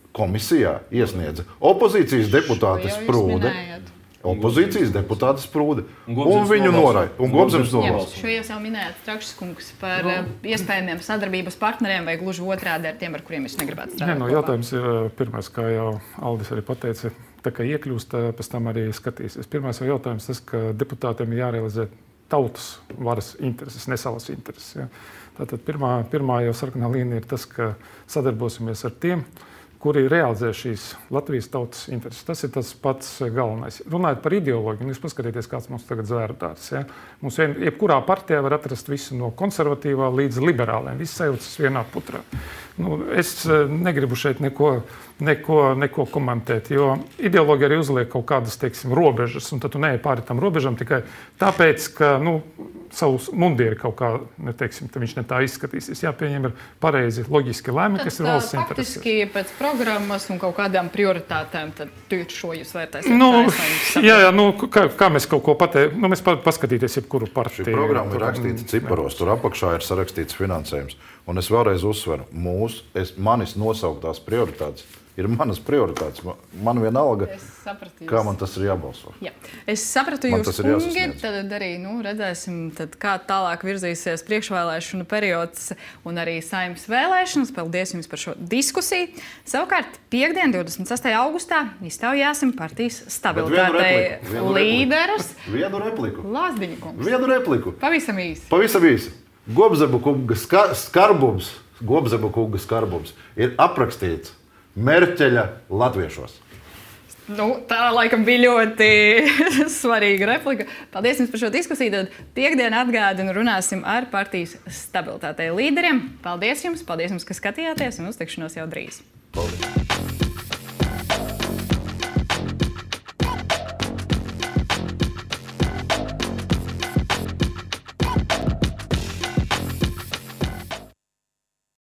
komisijā iesniedza opozīcijas deputātes Sprūde. Opozīcijas deputātes Sprūde. Un viņu noraida. Un Gobzems nobalsoja. Šo jūs jau minējāt, Trakšs kungs, par no. iespējamiem sadarbības partneriem vai gluži otrādi ar tiem, ar kuriem jūs negribētu strādāt. Nē, no, jautājums ir pirmais, kā jau Aldis arī pateica, tā kā iekļūst, pēc tam arī skatīsies. Pirmais jau jautājums tas, ka deputātiem ir jārealizē tautas varas intereses, ne savas intereses. Ja? Tātad pirmā, pirmā jau sarkanā līnija ir tas, ka sadarbosimies ar tiem, kuri realizē šīs Latvijas tautas intereses. Tas ir tas pats galvenais. Runājot par ideoloģiju, jūs paskatieties, kāds mums tagad zvērtārs. Ja? Mums vien, jebkurā partijā var atrast visu no konservatīvā līdz liberāliem. Viss sajūtas vienā putrā. Nu, es negribu šeit neko, neko, neko komentēt, jo ideoloģija arī uzliek kaut kādas, teiksim, robežas, un tad tu neej pāri tam robežam tikai tāpēc, ka, nu, savus mundieri kaut kā, neteiksim, viņš ne tā izskatīsies. Jāpieņem ir pareizi, loģiski lēmumi, kas ir valsts intereses. Faktiski pēc programmas un kaut kādām prioritātēm, tad tu šo jūs vērtēsiet. Nu, jā, jā, nu, kā, kā mēs kaut ko pateikt, nu, mēs paskatīties jebkuru partiju. Šī programma ir rakstīta ciparos, tur apakšā ir sarakstīts finansējums. Un es vēlreiz uzsveru, mūsu, es, manis nosauktās prioritātes ir manas prioritātes. Man vienalga, kā man tas ir jābalso. Jā. Es sapratu jūs, kungi, tad arī nu, redzēsim, tad, kā tālāk virzīsies priekšvēlēšanu periods un arī Saeimas vēlēšanas. Paldies jums par šo diskusiju. Savukārt, piekdien, divdesmit sastajā augustā, iztaujāsim partijas stabilitātei līderus. Vienu repliku. Lāsdiņa kungs. Vienu repliku. Pavisam īsi. Pavisam īsi. Gobzemu kunga skarbums, Gobzemu kunga skarbums ir aprakstīts Merķeļa latviešos. Nu, tā laikam bija ļoti svarīga replika. Paldies jums par šo diskusiju. Tad piekdien atgādinu runāsim ar partijas stabilitātei līderiem. Paldies jums, paldies jums, ka skatījāties un uz tikšanos jau drīz. Paldies.